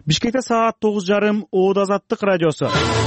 Бишкекте саат 9:30 Оод Азаттык радиосу.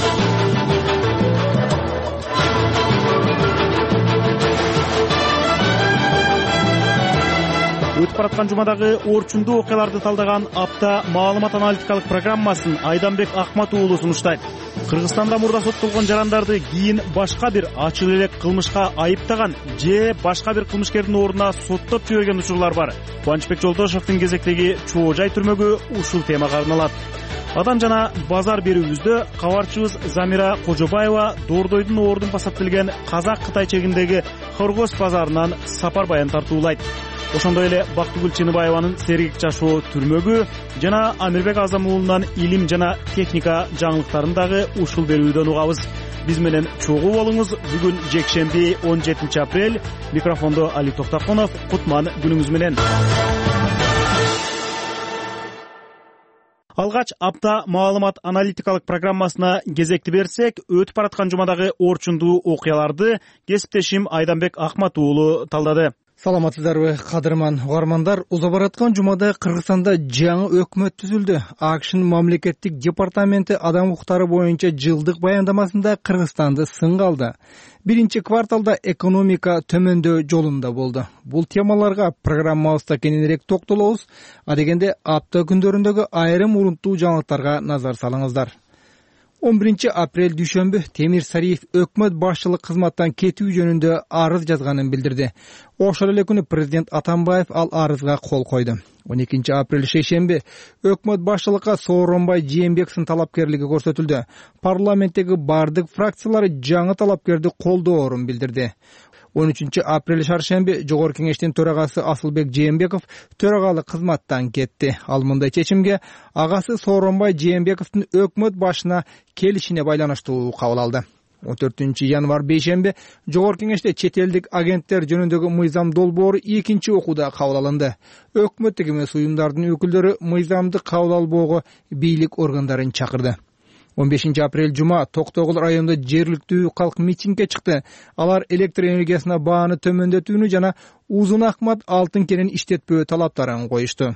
Өтүп бараткан жумадагы орчундуу окуяларды талдаган апта маалымат аналитикалык программасын Айданбек Ахмат уулу сунуштайт. Кыргызстанда мурда соттолгон жарандарды кийин башка бир ачык элек кылмышка айыптаган же башка бир кылмышкердин ордуна соттоп жиберген учурлар бар. Кубанычбек Жолдошовдун кезектеги Чоо Жай түрмөгү ушул темага арналат. Адам жана базар берүүбүздө кабарчыбыз Замира Кожобаева Дордойдун ордун пасаттелген Казак-Кытай чегиндеги Хоргос базарынан сапар баян тартуулайт. Ошондой эле Бактыгүл Чыныбаеванын Сергек жашоо түрмөгү жана Амирбек Азам уулунан илим жана техника жаңылыктарын дагы ушул берүүдөн угабыз. Биз менен чогуу болуңуз. Бүгүн жекшемби 17 апрель. Микрофондо Али Токтаконов. Кутман күнүңүз менен. Алгач апта маалымат аналитикалык программасына кезекти берсек, өтүп бараткан жумадагы орчундуу окуяларды кесиптешим Айданбек Ахмат уулу талдады. Саламатсыздарбы, кадырман угармандар. Уза бараткан жумада Кыргызстанда жаңы өкмөт түзүлдү. АКШнын мамлекеттик департаменти адам укуктары боюнча жылдык баяндамасында Кыргызстанды сынга алды. Биринчи кварталда экономика төмөндөө жолунда болду. Бул темаларга программабызда кененирээк токтолобуз. Адегенде апта күндөрүндөгү айрым урунттуу жаңылыктарга назар салыңыздар. 11 апрель дүйшөмбү Темир Сариев өкмөт башчылык кызматтан кетүү жөнүндө арыз жазганын билдирди. Ошол эле күнү президент Атамбаев ал арызга кол койду. 12 апрель шейшемби өкмөт башчылыкка Сооронбай Жээнбековдун талапкерлиги көрсөтүлдү. Парламенттеги бардык фракциялар жаңы талапкерди колдоорун билдирди. 13 апрель шаршемби Жогорку Кеңештин төрагасы Асылбек Жээнбеков төрагалык кызматтан кетти. Ал мындай чечимге агасы Сооронбай Жээнбековдун өкмөт башына келишине байланыштуу кабыл алды. 14 январь бейшемби Жогорку Кеңеште чет элдик агенттер жөнүндөгү мыйзам долбоору экинчи окууда кабыл алынды. Өкмөттүк эмес уюмдардын өкүлдөрү мыйзамды кабыл албоого бийлик органдарын чакырды. 15 апрель жума Токтогул районунда жергиликтүү калк митингге чыкты. Алар электр энергиясына бааны төмөндөтүүнү жана Узун Акмат алтын кенин иштетпөө талаптарын коюшту.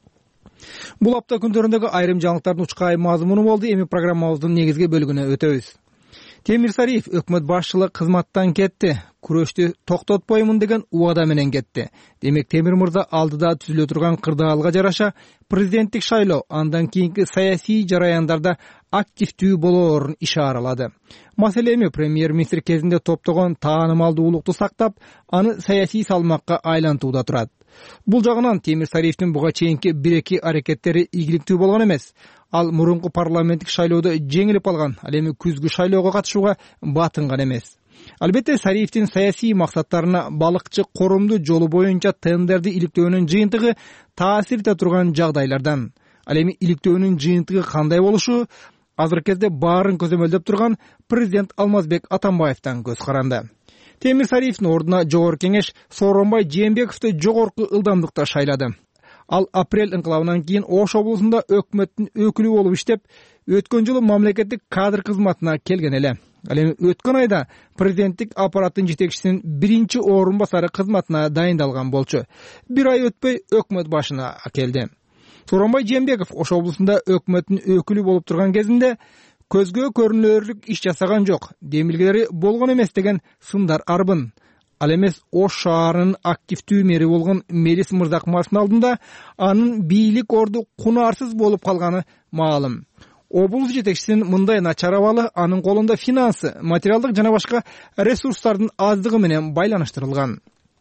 Бул апта күндөрүндөгү айрым жаңылыктардын учкай мазмуну болду. Эми программабыздын негизги бөлүгүнө өтөбүз. Темир Сариев өкмөт башчылык кызматтан кетти. Күрөштү токтотпоймун деген убада менен кетти. Демек Темир мырза алдыда түзүлө турган кырдаалга жараша президенттик шайлоо, андан кийинки саясий жараяндарда активдүү болоорун ишаралады. Маселе эми премьер-министр кезинде топтогон таанымалдуулукту сактап, аны саясий салмакка айлантууда турат. Бул жагынан Темир Сариевдин буга чейинки бир-эки аракеттери ийгиликтүү болгон эмес. Ал мурунку парламенттик шайлоодо жеңилип алган, ал эми күзгү шайлоого катышууга батынган эмес. Албетте Сариевдин саясий максаттарына балыкчы корумдуу жолу боюнча тендерди иликтөөнүн жыйынтыгы таасир эте турган жагдайлардан. Ал эми иликтөөнүн жыйынтыгы кандай болушу азыркы кезде баарын көзөмөлдөп турган президент Алмазбек Атамбаевден көз каранды. Темир Сариевдин ордуна Жогорку Кеңеш Сооронбай Жээнбековду жогорку ылдамдыкта шайлады. Ал апрель ыңкылабынан кийин Ош облусунда өкмөттүн өкүлү болуп иштеп, өткөн жылы мамлекеттик кадр кызматына келген эле. Ал эми өткөн айда президенттик аппараттын жетекчисинин биринчи орун басары кызматына дайындалган болчу. Бир ай өтпөй өкмөт башына келди. Сооронбай Жээнбеков Ош облусунда өкмөттүн өкүлү болуп турган кезинде көзгө көрүнөрлүк иш жасаган жок, демилгелери болгон эмес деген сындар арбын. Ал эмес Ош шаарынын активдүү мэри болгон Мелис Мырзакмановдун алдында анын бийлик орду кунарсыз болуп калганы маалым. Облус жетекчисинин мындай начар абалы анын колунда финансы, материалдык жана башка ресурстардын аздыгы менен байланыштырылган.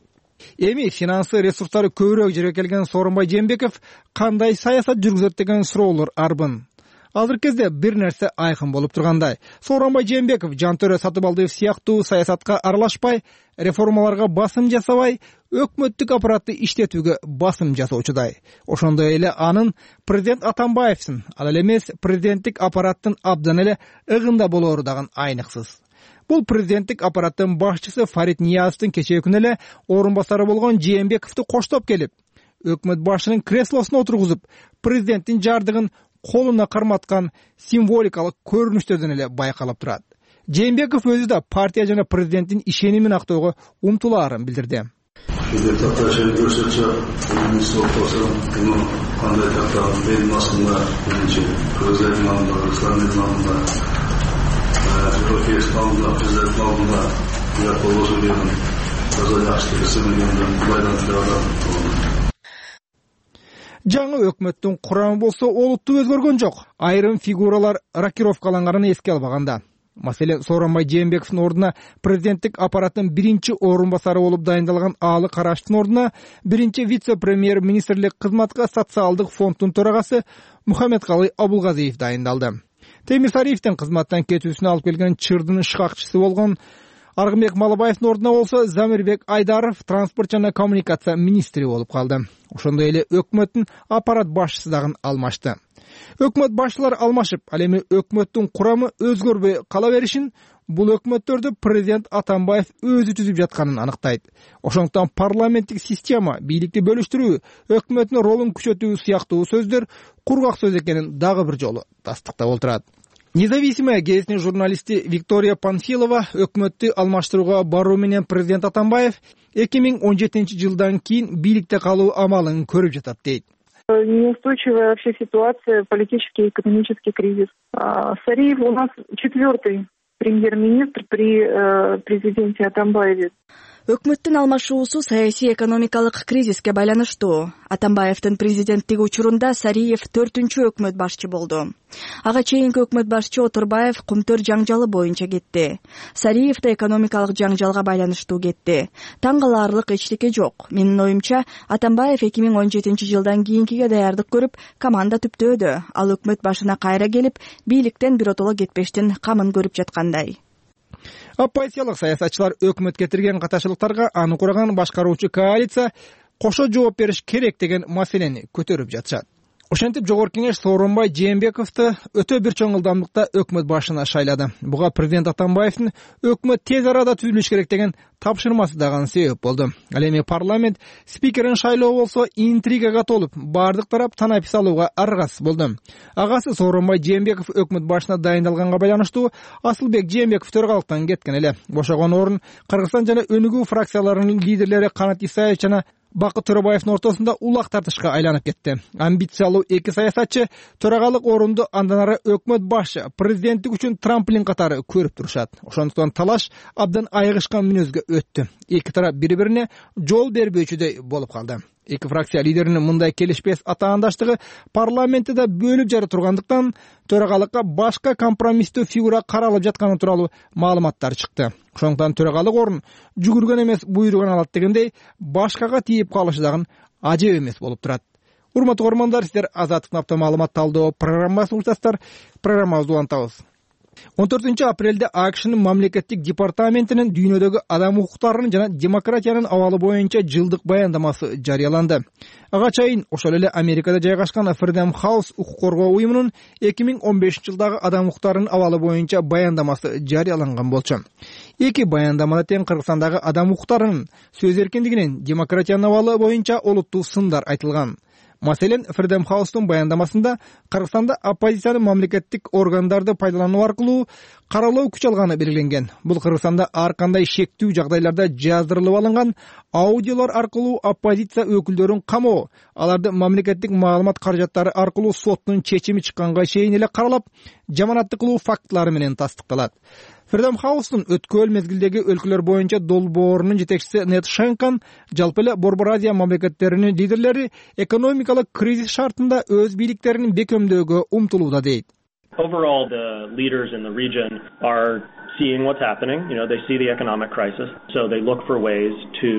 Эми финансы ресурстары көбүрөөк жерге келген Сооронбай Жээнбеков кандай саясат жүргүзөт деген суроолор арбын. Азыркы кезде бир нерсе айкын болуп тургандай. Сооронбай Жээнбеков Жантөрө Сатыбалдиев сыяктуу саясатка аралашпай, реформаларга басым жасабай, өкмөттүк аппаратты иштетүүгө басым жасоочудай. Ошондой эле анын президент Атамбаевдин, ал эле эмес президенттик аппараттын абдан эле ыгында болоору дагы айныксыз. Бул президенттик аппараттын башчысы Фарид Ниязовдун кечээ күнү эле орун басары болгон Жээнбековду коштоп келип, өкмөт башчынын креслосуна отургузуп, президенттин жардыгын колуна карматкан символикалык көрүнүштөрдөн эле байкалып турат. Жээнбеков өзү да партия жана президенттин ишенимин актоого умтулаарын билдирди. Депутаттар шен көрсетсе, бүгін соқталсам, бұны қандай тақтағын бейін басында, бірінші Қырғызстан маңында, Қырғызстанның маңында, Европейский маңында, президент маңында, ұят болушы деймін, таза жақшылық ісімегенді бұлайдан тірағадан болды. Жаңы өкмөттүн курамы болсо олуттуу өзгөргөн жок. Айрым фигуралар рокировкалангарын эске албаганда. Маселен, Сооронбай Жээнбековдун ордуна президенттик аппараттын биринчи орун басары болуп дайындалган Аалы Караштын ордуна биринчи вице-премьер министрлик кызматка социалдык фонддун төрагасы Мухаммедкалый Абулгазиев дайындалды. Темир Сариевдин кызматтан кетүүсүнө алып келген чырдын шкакчысы болгон Аргынбек Малыбаевдин ордуна болсо Замирбек Айдаров транспорт жана коммуникация министри болуп калды. Ошондой эле өкмөттүн аппарат башчысы дагы алмашты. Өкмөт башчылары алмашып, ал эми өкмөттүн курамы өзгөрбөй кала беришин бул өкмөттөрдү президент Атамбаев өзү түзүп жатканын аныктайт. Ошондуктан парламенттик система, бийликти бөлүштүрүү, өкмөттүн ролун күчөтүү сыяктуу сөздөр кургак сөз экенин дагы бир жолу тастыктап отурат. Независимая гезитинин журналисти Виктория Панфилова өкмөттү алмаштырууга баруу менен президент Атамбаев 2017 жылдан кийин бийликте калуу амалын көрүп жатат дейт. Неустойчивая вообще ситуация, политический и экономический кризис. Сариев у нас 4-й премьер-министр при президенте Атамбаеве. Өкмөттүн алмашуусу саясий экономикалык кризиске байланыштуу. Атамбаевдин президенттиги учурунда Сариев 4-чү өкмөт башчы болду. Ага чейинки өкмөт башчы Отурбаев Кумтөр жаңжалы боюнча кетти. Сариев да экономикалык жаңжалга байланыштуу кетти. Таң калаарлык эчтеке жок. Менин оюмча, Атамбаев 2017 жылдан кийинкиге даярдык көрүп, команда түптөөдө. Ал өкмөт башына кайра келип, бийликтен биротоло кетпештин камын көрүп жаткандай. Оппозициялык саясатчылар өкмөткө кирген каташылыктарга аны кураган башкаруучу коалиция кошо жооп бериш керек деген маселени көтөрүп жатышат. Ошентип жогорку кеңеш Сооронбай Жээнбековду өтө бир чоң ылдамдыкта өкмөт башына шайлады. Буга президент Атамбаевдин өкмөт тез арада түзүлүш керек деген тапшырмасы дагы себеп болду. Ал эми парламент спикерин шайлоо болсо интригага толуп, бардык тарап танапис алууга аргасыз болду. Агасы Сооронбай Жээнбеков өкмөт башына дайындалганга байланыштуу Асылбек Жээнбеков төрөгалыктан кеткен эле. Бошогон орун Кыргызстан жана Өнүгүү фракцияларынын лидерлери Канат Исаев жана Бакыт Төрөбаевдин ортосунда улак тартышка айланып кетти. Амбициялуу эки саясатчы төрагалык орунду андан ары өкмөт башчы, президенттик үчүн трамплин катары көрүп турушат. Ошондуктан талаш абдан айыгышкан мүнөзгө өттү. Эки тарап бири-бирине жол бербөөчүдөй болуп калды. Эки фракция лидеринин мындай келишпес атаандаштыгы парламентте да бөлүп жары тургандыктан төрагалыкка башка компромисстүү фигура каралып жатканы тууралуу маалыматтар чыкты. Ошондуктан төрагалык орун жүгүргөн эмес буйруган алат дегендей башкага тийип калышы дагы ажеп эмес болуп турат. Урматтуу көрөрмандар, сиздер Азаттык апта маалымат талдоо программасын уктасыздар. Программабызды улантабыз. 14 апрелде АКШнын мамлекеттик департаментинин дүйнөдөгү адам укуктарынын жана демократиянын абалы боюнча жылдык баяндамасы жарыяланды. Ага чейин ошол эле Америкада жайгашкан Freedom House укук коргоо уюмунун 2015 жылдагы адам укуктарынын абалы боюнча баяндамасы жарыяланган болчу. Эки баяндамада тең Кыргызстандагы адам укуктарынын, сөз эркиндигинин, демократиянын абалы боюнча олуттуу сындар айтылган. Маселен, Freedom House'тун баяндамасында Кыргызстанда оппозициянын мамлекеттик органдарды пайдалануу аркылуу каралоо күч алганы белгиленген. Бул Кыргызстанда ар кандай шектүү жагдайларда жаздырылып алынган аудиолор аркылуу оппозиция өкүлдөрүн камоо, аларды мамлекеттик маалымат каражаттары аркылуу соттун чечими чыкканга чейин эле каралап, жаманаттык кылуу фактылары менен тастыкталат. Freedom House'тун өткөл мезгилдеги өлкөлөр боюнча долбоорунун жетекчиси Нед Шенкан жалпы эле Борбор Азия мамлекеттеринин лидерлери экономикалык кризис шартында өз бийликтерин бекемдөөгө умтулууда дейт. Overall, the leaders in the region are seeing what's happening. They see the economic crisis, so they look for ways to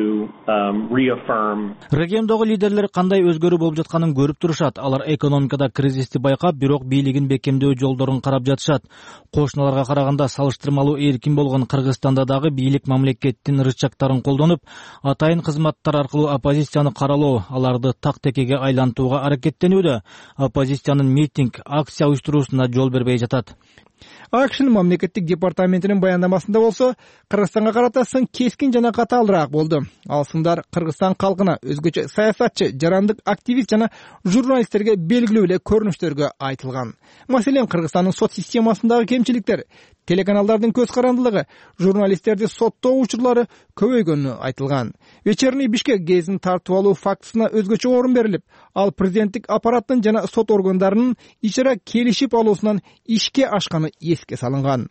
reaffirm. Региондогу лидерлер кандай өзгөрүү болуп жатканын көрүп турушат. Алар экономикада кризисти байкап, бирок бийлигин бекемдөө жолдорун карап жатышат. Кошуналарга караганда салыштырмалуу эркин болгон Кыргызстанда дагы бийлик мамлекеттин рычагтарын колдонуп, атайын кызматтар аркылуу оппозицияны каралоо, аларды так-текеге айлантууга аракеттенүүдө. Оппозициянын митинг, акция уюштуруусуна жол бербей жатат. АКШнын мамлекеттик департаментинин департаментинин баяндамасында болсо Кыргызстанга карата сын кескин жана катаалыраак болду. Ал сындар Кыргызстан калкына, өзгөчө саясатчы, жарандык активист жана журналисттерге белгилүү эле көрүнүштөргө айтылган. Маселен, Кыргызстандын сот системасындагы кемчиликтер, телеканалдардын көз карандылыгы, журналисттерди соттоо учурлары көбөйгөнү айтылган. Вечерний Бишкек гезин тартып алуу фактысына өзгөчө орун берилип, ал президенттик аппараттын жана сот органдарынын ичара келишип алуусунан ишке ашканы эске салынган.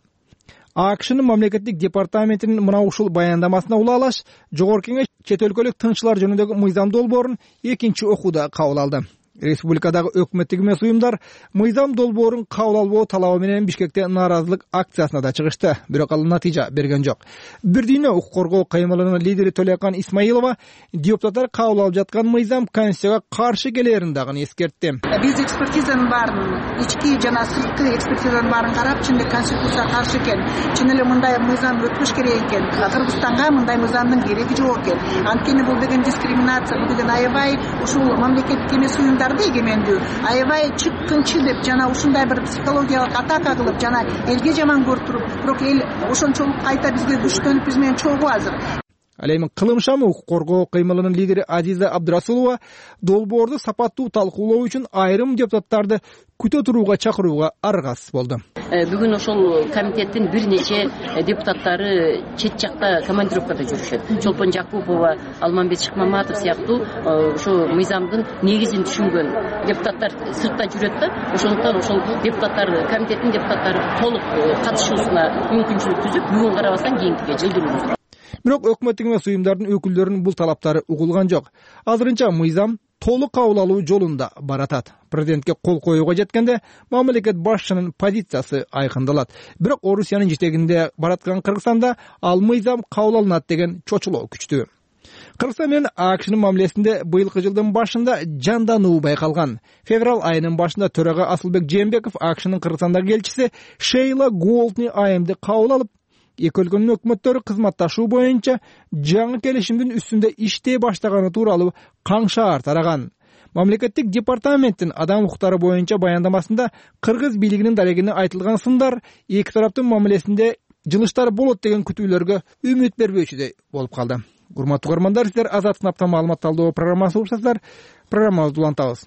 АКШнын мамлекеттик департаментинин мына ушул баяндамасына улаалаш, Жогорку Кеңеш чет өлкөлүк тынччылар жөнүндөгү мыйзам долбоорун экинчи окууда кабыл алды. Республикадагы өкмөттүк эмес уюмдар мыйзам долбоорун кабыл албоо талабы менен Бишкекте нааразылык акциясына да чыгышты, бирок ал натыйжа берген жок. Бир дүйнө укук коргоо каймылынын лидери Төлөкан Исмаилова депутаттар кабыл алып жаткан мыйзам конституцияга каршы келерин дагы эскертти. Биз экспертизанын баарын, ички жана сырткы экспертизанын баарын карап, чынында конституцияга каршы экен, чын эле мындай мыйзам өтүш керек экен. Кыргызстанга мындай мыйзамдын кереги жок экен. Анткени бул деген дискриминация, бул деген аябай ушул мамлекеттик эмес уюмдар эгемендүү, аябай чыккынчы деп жана ушундай бир психологиялык атака кылып жана элге жаман көрүп, бирок эл ошончолук кайта бизге күчтөнүп биз менен чогуу азыр. Ал эми кылымшам укук коргоо кыймылынын лидери Азиза Абдрасулова долбоорду сапаттуу талкуулоо үчүн айрым депутаттарды күтө турууга чакырууга аргасыз болду. Бүгүн ошол комитеттин бир нече депутаттары чет жакта командировкада жүрүшөт. Чолпон Жакупова, Алмамбет Шыкмаматов сыяктуу ошо мыйзамдын негизин түшүнгөн депутаттар сыртта жүрөт да, ошондуктан ошол депутаттар, комитеттин депутаттары толук катышуусуна мүмкүнчүлүк түзүп, бүгүн карабастан кийинкиге жылдыруу. Бирок өкмөттүк эмес уюмдардын өкүлдөрүнүн бул талаптары угулган жок. Азырынча мыйзам толук кабыл алуу жолунда баратат. Президентке кол коюуга жеткенде мамлекет башчынын позициясы айкындалат. Бирок Орусиянын жетегинде бараткан Кыргызстанда ал мыйзам кабыл алынат деген чочулоо күчтүү. Кыргызстан менен АКШнын мамилесинде быйылкы жылдын башында жандануу байкалган. Февраль айынын башында төрага Асылбек Жээнбеков АКШнын Кыргызстандагы элчиси Шейла Голдни айымды кабыл алып, эки өлкөнүн өкмөттөрү кызматташуу боюнча жаңы келишимдин үстүндө иштей баштаганы тууралуу каңшаар тараган. Мамлекеттик департаменттин адам укуктары боюнча баяндамасында кыргыз бийлигинин дарегине айтылган сындар эки тараптын мамилесинде жылыштар болот деген күтүүлөргө үмүт бербөөчүдөй болуп калды. Урматтуу көрөрмандар, сиздер Азат сынаптан маалымат талдоо программасын угушасыздар. Программабызды улантабыз.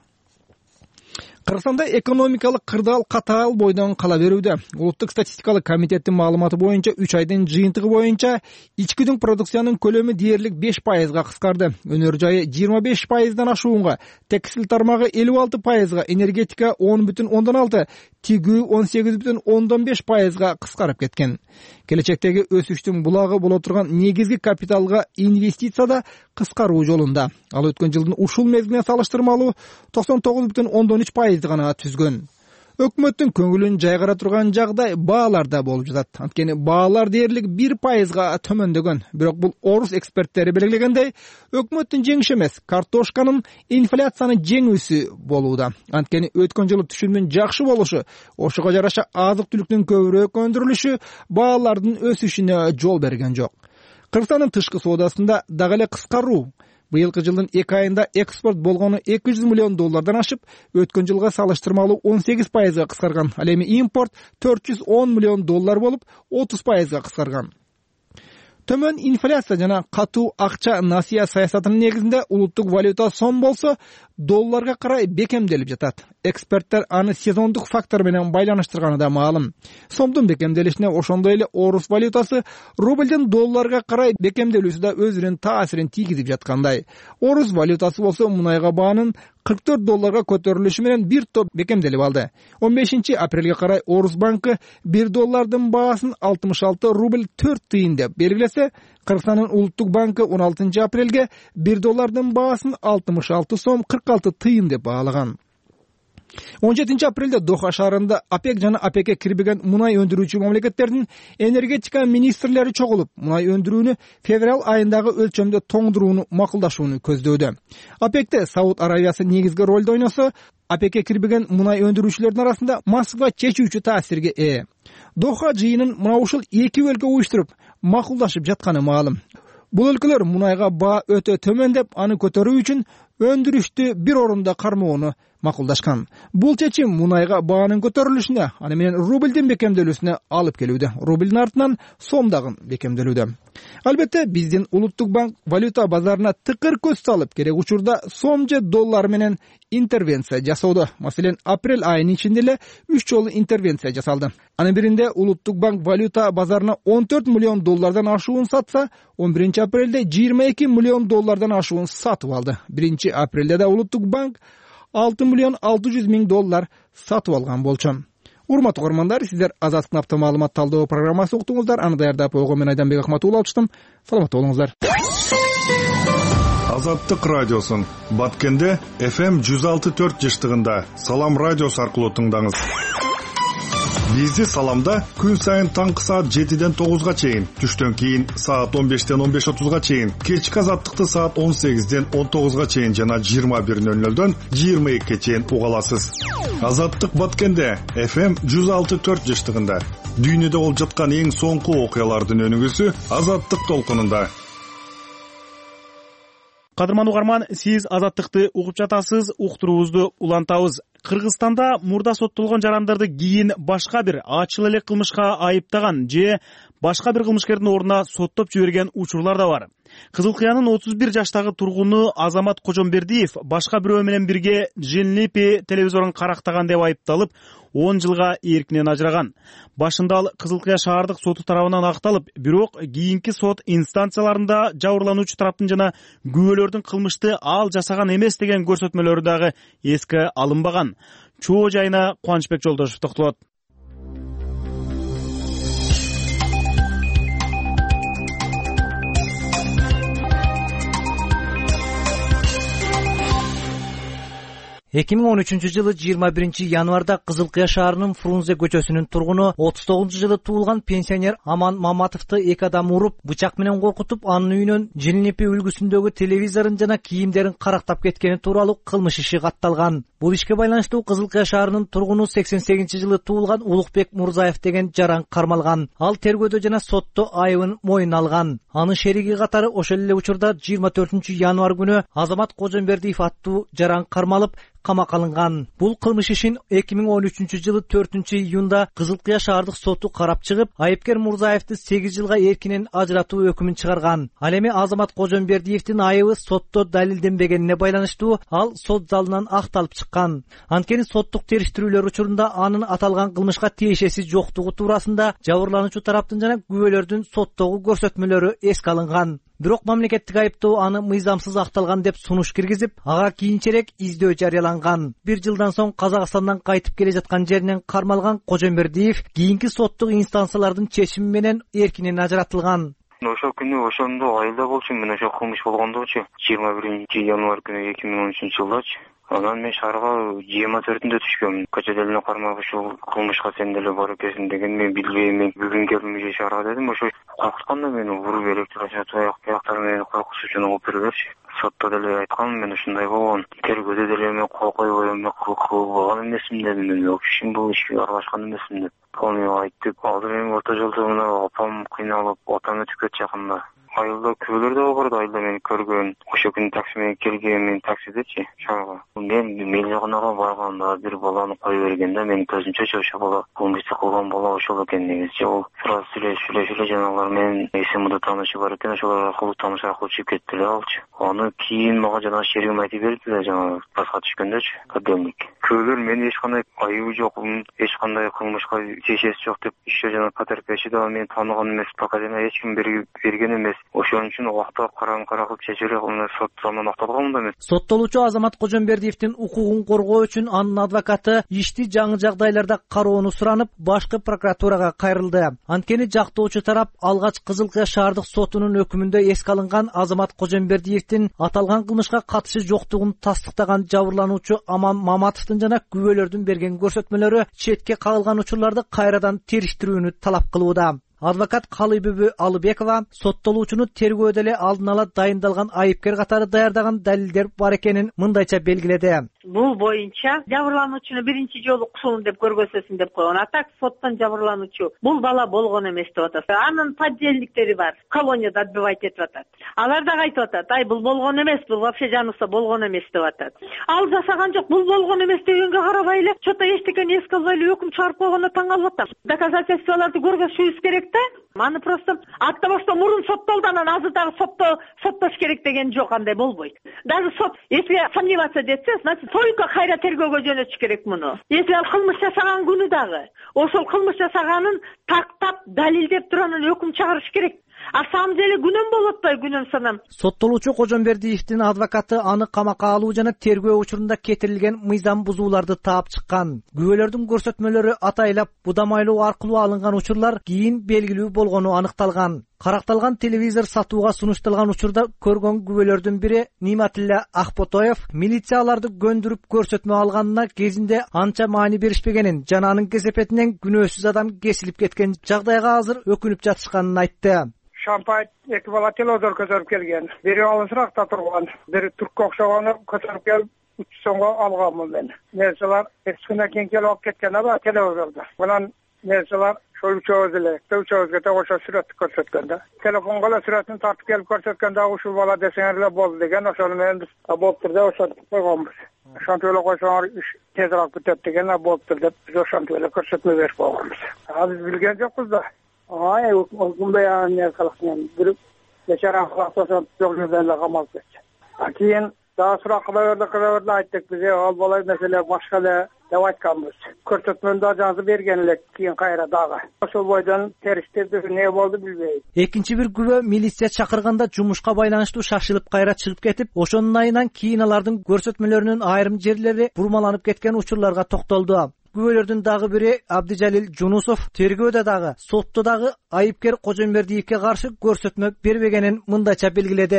Кыргызстанда экономикалык кырдаал катаал бойдон кала берүүдө. Улуттук статистикалык комитеттин маалыматы боюнча 3 айдын жыйынтыгы боюнча ички продукциянын көлөмү дээрлик 5%га кыскарды. Өнөр жайы 25%дан ашуунга, текстиль тармагы 56%га, энергетика 10,6%, тигүү 18,5%га кыскарып кеткен. Келечектеги өсүштүн булагы боло турган негизги капиталга инвестицияда кыскаруу жолунда. Ал өткөн жылдын ушул мезгилине салыштырмалуу 99,13% гана түзгөн. Өкмөттүн көңүлүн жайгара турган жагдай бааларда болуп жатат. Анткени баалар дээрлик 1%га төмөндөгөн. Бирок бул орус эксперттери белгилегендей, өкмөттүн жеңиши эмес, картошканын инфляцияны жеңүүсү болууда. Анткени өткөн жылы түшүмдүн жакшы болушу, ошого жараша азык-түлүктүн көбүрөөк өндүрүлүшү баалардын өсүшүнө жол берген жок. Кыргызстандын тышкы соодасында дагы эле кыскаруу. Быйылкы жылдын 2 айында экспорт болгону $200 миллион ашып, өткөн жылга салыштырмалуу 18%га кыскарган. Ал эми импорт $410 миллион болуп, 30%га кыскарган. Төмөн инфляция жана катуу акча насыя саясатынын негизинде улуттук валюта сом болсо, долларга карай бекемделип жатат. Эксперттер аны сезондук фактор менен байланыштырганы да маалым. Сомдун бекемделишине ошондой эле орус валютасы рубльдин долларга карай бекемделүүсү да өзүнүн таасирин тийгизип жаткандай. Орус валютасы болсо мунайга баанын $44 көтөрүлүшү менен бир топ бекемделип алды. 15 апрелге карай Орус банкы $1 баасын 66 рубль 4 тыйын деп белгилесе, Кыргызстандын улуттук банкы 16 апрелге $1 баасын 66 сом 46 тыйын деп баалаган. 17 апрелде Доха шаарында ОПЕК жана ОПЕКке кирбеген мунай өндүрүүчү мамлекеттердин энергетика министрлери чогулуп, мунай өндүрүүнү февраль айындагы өлчөмдө тоңдурууну макулдашууну көздөөдө. ОПЕКте Сауд Аравиясы негизги ролду ойносо, ОПЕКке кирбеген мунай өндүрүүчүлөрдүн арасында Москва чечүүчү таасирге ээ. Доха жыйынын мына ушул эки өлкө уюштуруп, макулдашып жатканы маалым. Бул өлкөлөр мунайга баа өтө төмөн деп, аны көтөрүү үчүн өндүрүштү бир орунда кармоону макулдашкан. Бул чечим мунайга баанын көтөрүлүшүнө, аны менен рублдин бекемделүүсүнө алып келүүдө. Рублдин артынан сом дагы бекемделүүдө. Албетте, биздин улуттук банк валюта базарына тыкыр көз салып, керек учурда сом же доллар менен интервенция жасоодо. Маселен, апрель айынын ичинде эле 3 жолу интервенция жасалды. Анын биринде улуттук банк валюта базарына 14 миллион доллардан ашуун сатса, 11 апрелде 22 миллион доллардан ашуун сатып алды. 1 апрелде да улуттук банк 6 миллион 600 миң доллар сатып алган болчу. Урматтуу көрөрмандар, сиздер Азаттык апта маалымат талдоо программасын уктуңуздар. Аны даярдап койгон мен Айданбек Акматуулу алып саламатта болуңуздар. Азаттык радиосун Баткенде FM 106.4 жыштыгында Салам радиосу аркылуу тыңдаңыз. Бизди Саламда күн сайын таңкы саат 7ден 9га чейин, түштөн кийин саат 15ден 15:30га чейин, кечки Азаттыкты саат 18ден 19га чейин жана 21:00дөн 22ге чейин уга аласыз. Азаттык Баткенде FM 106.4 жыштыгында дүйнөдө болуп жаткан эң соңку окуялардын өнүгүүсү Азаттык толкунунда. Кадырман угарман, сиз Азаттыкты угуп жатасыз, уктуруубузду улантабыз. Кыргызстанда мурда соттолгон жарандарды кийин башка бир ачыл элек кылмышка айыптаган же башка бир кылмышкердин ордуна соттоп жиберген учурлар да бар. Кызыл Кыянын 31 жаштагы тургуну Азамат Кожомбердиев башка бирөө менен бирге Женлипи телевизорун карактаган деп айыпталып, 10 жылга эркинен ажыраган. Башында ал Кызыл Кыя шаардык соту тарабынан акталып, бирок кийинки сот инстанцияларында жабырлануучу тараптын жана күбөлөрдүн кылмышты ал жасаган эмес деген көрсөтмөлөрү дагы эске алынбаган. Чоо жайына Кубанычбек Жолдошев токтолот. Эки миң 13 жылы 21 январда Кызыл Кыя шаарынын Фрунзе көчөсүнүн тургуну 39 жылы туулган пенсионер Аман Маматовду эки адам уруп, бычак менен коркутуп, анын үйүнөн Женлипи үлгүсүндөгү телевизорун жана кийимдерин карактап кеткени тууралуу кылмыш иши катталган. Бул ишке байланыштуу Кызыл Кыя шаарынын тургуну 88 жылы туулган Улукбек Мурзаев деген жаран кармалган. Ал тергөөдө жана сотто айыбын мойнуна алган. Анын шериги катары ошол эле учурда 24 январ күнү Азамат Кожомбердиев аттуу жаран кармалып, камакка алынган. Бул кылмыш ишин 2013 жылы 4 июнда Кызыл Кыя шаардык соту карап чыгып, айыпкер Мурзаевди 8 жылга эркинен ажыратуу өкүмүн чыгарган. Ал эми Азамат Кожомбердиевдин айыбы сотто далилденбегенине байланыштуу ал сот залынан акталып чыккан. Анткени соттук териштирүүлөр учурунда анын аталган кылмышка тиешеси жоктугу туурасында жабырлануучу тараптын жана күбөлөрдүн соттогу көрсөтмөлөрү эске алынган. Бирок мамлекеттик айыптоо аны мыйзамсыз акталган деп сунуш киргизип, ага кийинчерээк издөө жарыяланган. 1 жылдан соң Казакстандан кайтып келе жаткан жеринен кармалган Кожомбердиев кийинки соттук инстанциялардын чечими менен эркинен ажыратылган. Ошол күнү ошондо айылда болчумун, мен ошо кылмыш болгондочу 21 январ күнү 2013 жылдачы. Анан мен шаарга 24-ндө түшкөм. Көчөдө эле кармап ушул кылмышка сен деле бар экенсиң деген мен билбейм. Мен бүгүн келдим же шаарга дедим. Ошо коркутканда мени уруп электрошокер аяктары менен коркутуп жана алып бергилерчи. Сотто деле айткам, мен ушундай болгон. Тергөөдө деле мен койбой эме кылган эмесмин дедим. Мен вообще бул ишке аралашкан эмесмин деп. Кону айттып, алды мен орто жолдо мына апам кыйналып, атам өтүп кетти жакында. Айылда күбөлөр да бар, айылда мени көргөн. Ошо күнү такси менен келген, мен таксидечи шаарга. Мен мелжагынага барганда бир баланы кое берген да, менин көзүмчө ошо бала кылмышты кылган бала ошол экен негизи. Ол сразу сүйлөшүп жанагылар менен эсимде таанышы бар экен, ошолор аркылуу тааныш аркылуу чыгып кетти эле алчы. Аны кийин мага жана шеригим айтып берди эле, жана баска түшкөндөчү, кадемник. Күбөлөр мен эч кандай айыбы жок, эч кандай кылмышка тиешеси жок деп, иши жана потерпевши да мен тааныган эмес, показания эч ким берген эмес. Ошон үчүн убакта караңкара кылып чечиле сот залынан акталган да эмес. Соттолуучу Азамат Кожомбердиевдин укугун коргоо үчүн анын адвокаты ишти жаңы жагдайларда кароону суранып, башкы прокуратурага кайрылды. Анткени жактоочу тарап алгач Кызыл Кыя шаардык сотунун өкүмүндө эске алынган Азамат Кожомбердиевдин аталган кылмышка катышы жоктугун тастыктаган жабырлануучу Аман Маматовдун жана күбөлөрдүн берген көрсөтмөлөрү четке кагылган учурларды кайрадан териштирүүнү талап кылууда. Адвокат Калыбүбү Алыбекова соттолуучуну тергөөдө эле алдын ала дайындалган айыпкер катары даярдаган далилдер бар экенин мындайча белгиледи. бул боюнча жабырлануучуну биринчи жолу кусулун деп көргөзсөсүн деп койгон. А так соттон жабырлануучу бул бала болгон эмес деп атат. Анын подельниктери бар, колонияда отбывать этип атат. Алар да айтып атат, ай бул болгон эмес, бул вообще жануса болгон эмес деп атат. Ал жасаган жок, бул болгон эмес дегенге карабай эле что-то эчтекени эске албай эле өкүм чыгарып койгонуна таң калып атам. Доказательстволорду көргөзүшүбүз керек да. Аны просто атта башта мурун соттолду, анан азыр дагы соттош керек деген жок, андай болбойт. Даже сот, если сомневаться десе, значит, только кайра тергөөгө жөнөтүш керек муну. Если ал кылмыш жасаган күнү дагы, ошол кылмыш жасаганын тактап, далилдеп туруп анан өкүм чыгарыш керек. А самом деле күнөм болуп атпайбы, күнөм санам. Соттолуучу Кожомбердиевдин адвокаты аны камакка алуу жана тергөө учурунда кетирилген мыйзам бузууларды таап чыккан. Күбөлөрдүн көрсөтмөлөрү атайлап будамайлоо аркылуу алынган учурлар кийин белгилүү болгону аныкталган. Каракталган телевизор сатууга сунушталган учурда көргөн күбөлөрдүн бири Ниматилла Акботоев милицияларды көндүрүп көрсөтмө алганына кезинде анча маани беришпегенин жана анын кесепетинен күнөөсүз адам кесилип кеткен жагдайга азыр өкүнүп жатышканын айтты. Шампай эки бала телевизор көтөрүп келген. Бири алысыракта турган, бири туркка окшогону көтөрүп келип 3 сомго алганмын мен. Нерселер экскүнөн кийин келип алып кеткен аба телевизорду. Мынан нерселер ошол үчөөбүзгө ошо сүрөттү көрсөткөн да. Телефонго эле сүрөтүн тартып келип көрсөткөндө ушул бала десеңер эле болду деген, ошону менен биз болуптур деп ошентип койгонбуз. Ошентип эле койсоңор иш тезирээк бүтөт деген болуптур деп биз ошентип эле көрсөтмө берип койгонбуз. Биз билген жокпуз да. Өкүмбөй анын кылыкчын бир бечара кылыкчын жок жерден эле камалып кетти. Кийин дагы сурак кыла берди айттык биз ал бала маселе башка эле деп айтканбыз. Көрсөтмөнү да жазып берген элек кийин кайра дагы. Ошол бойдон териштирди, эмне болду билбейм. Экинчи бир күбө милиция чакырганда жумушка байланыштуу шашылып кайра чыгып кетип, ошонун айынан кийин алардын көрсөтмөлөрүнүн айрым жерлери бурмаланып кеткен учурларга токтолду. Күбөлөрдүн дагы бири Абдижалил Жунусов тергөөдө дагы, сотто дагы айыпкер Кожомбердиевке каршы көрсөтмө бербегенин мындайча белгиледи.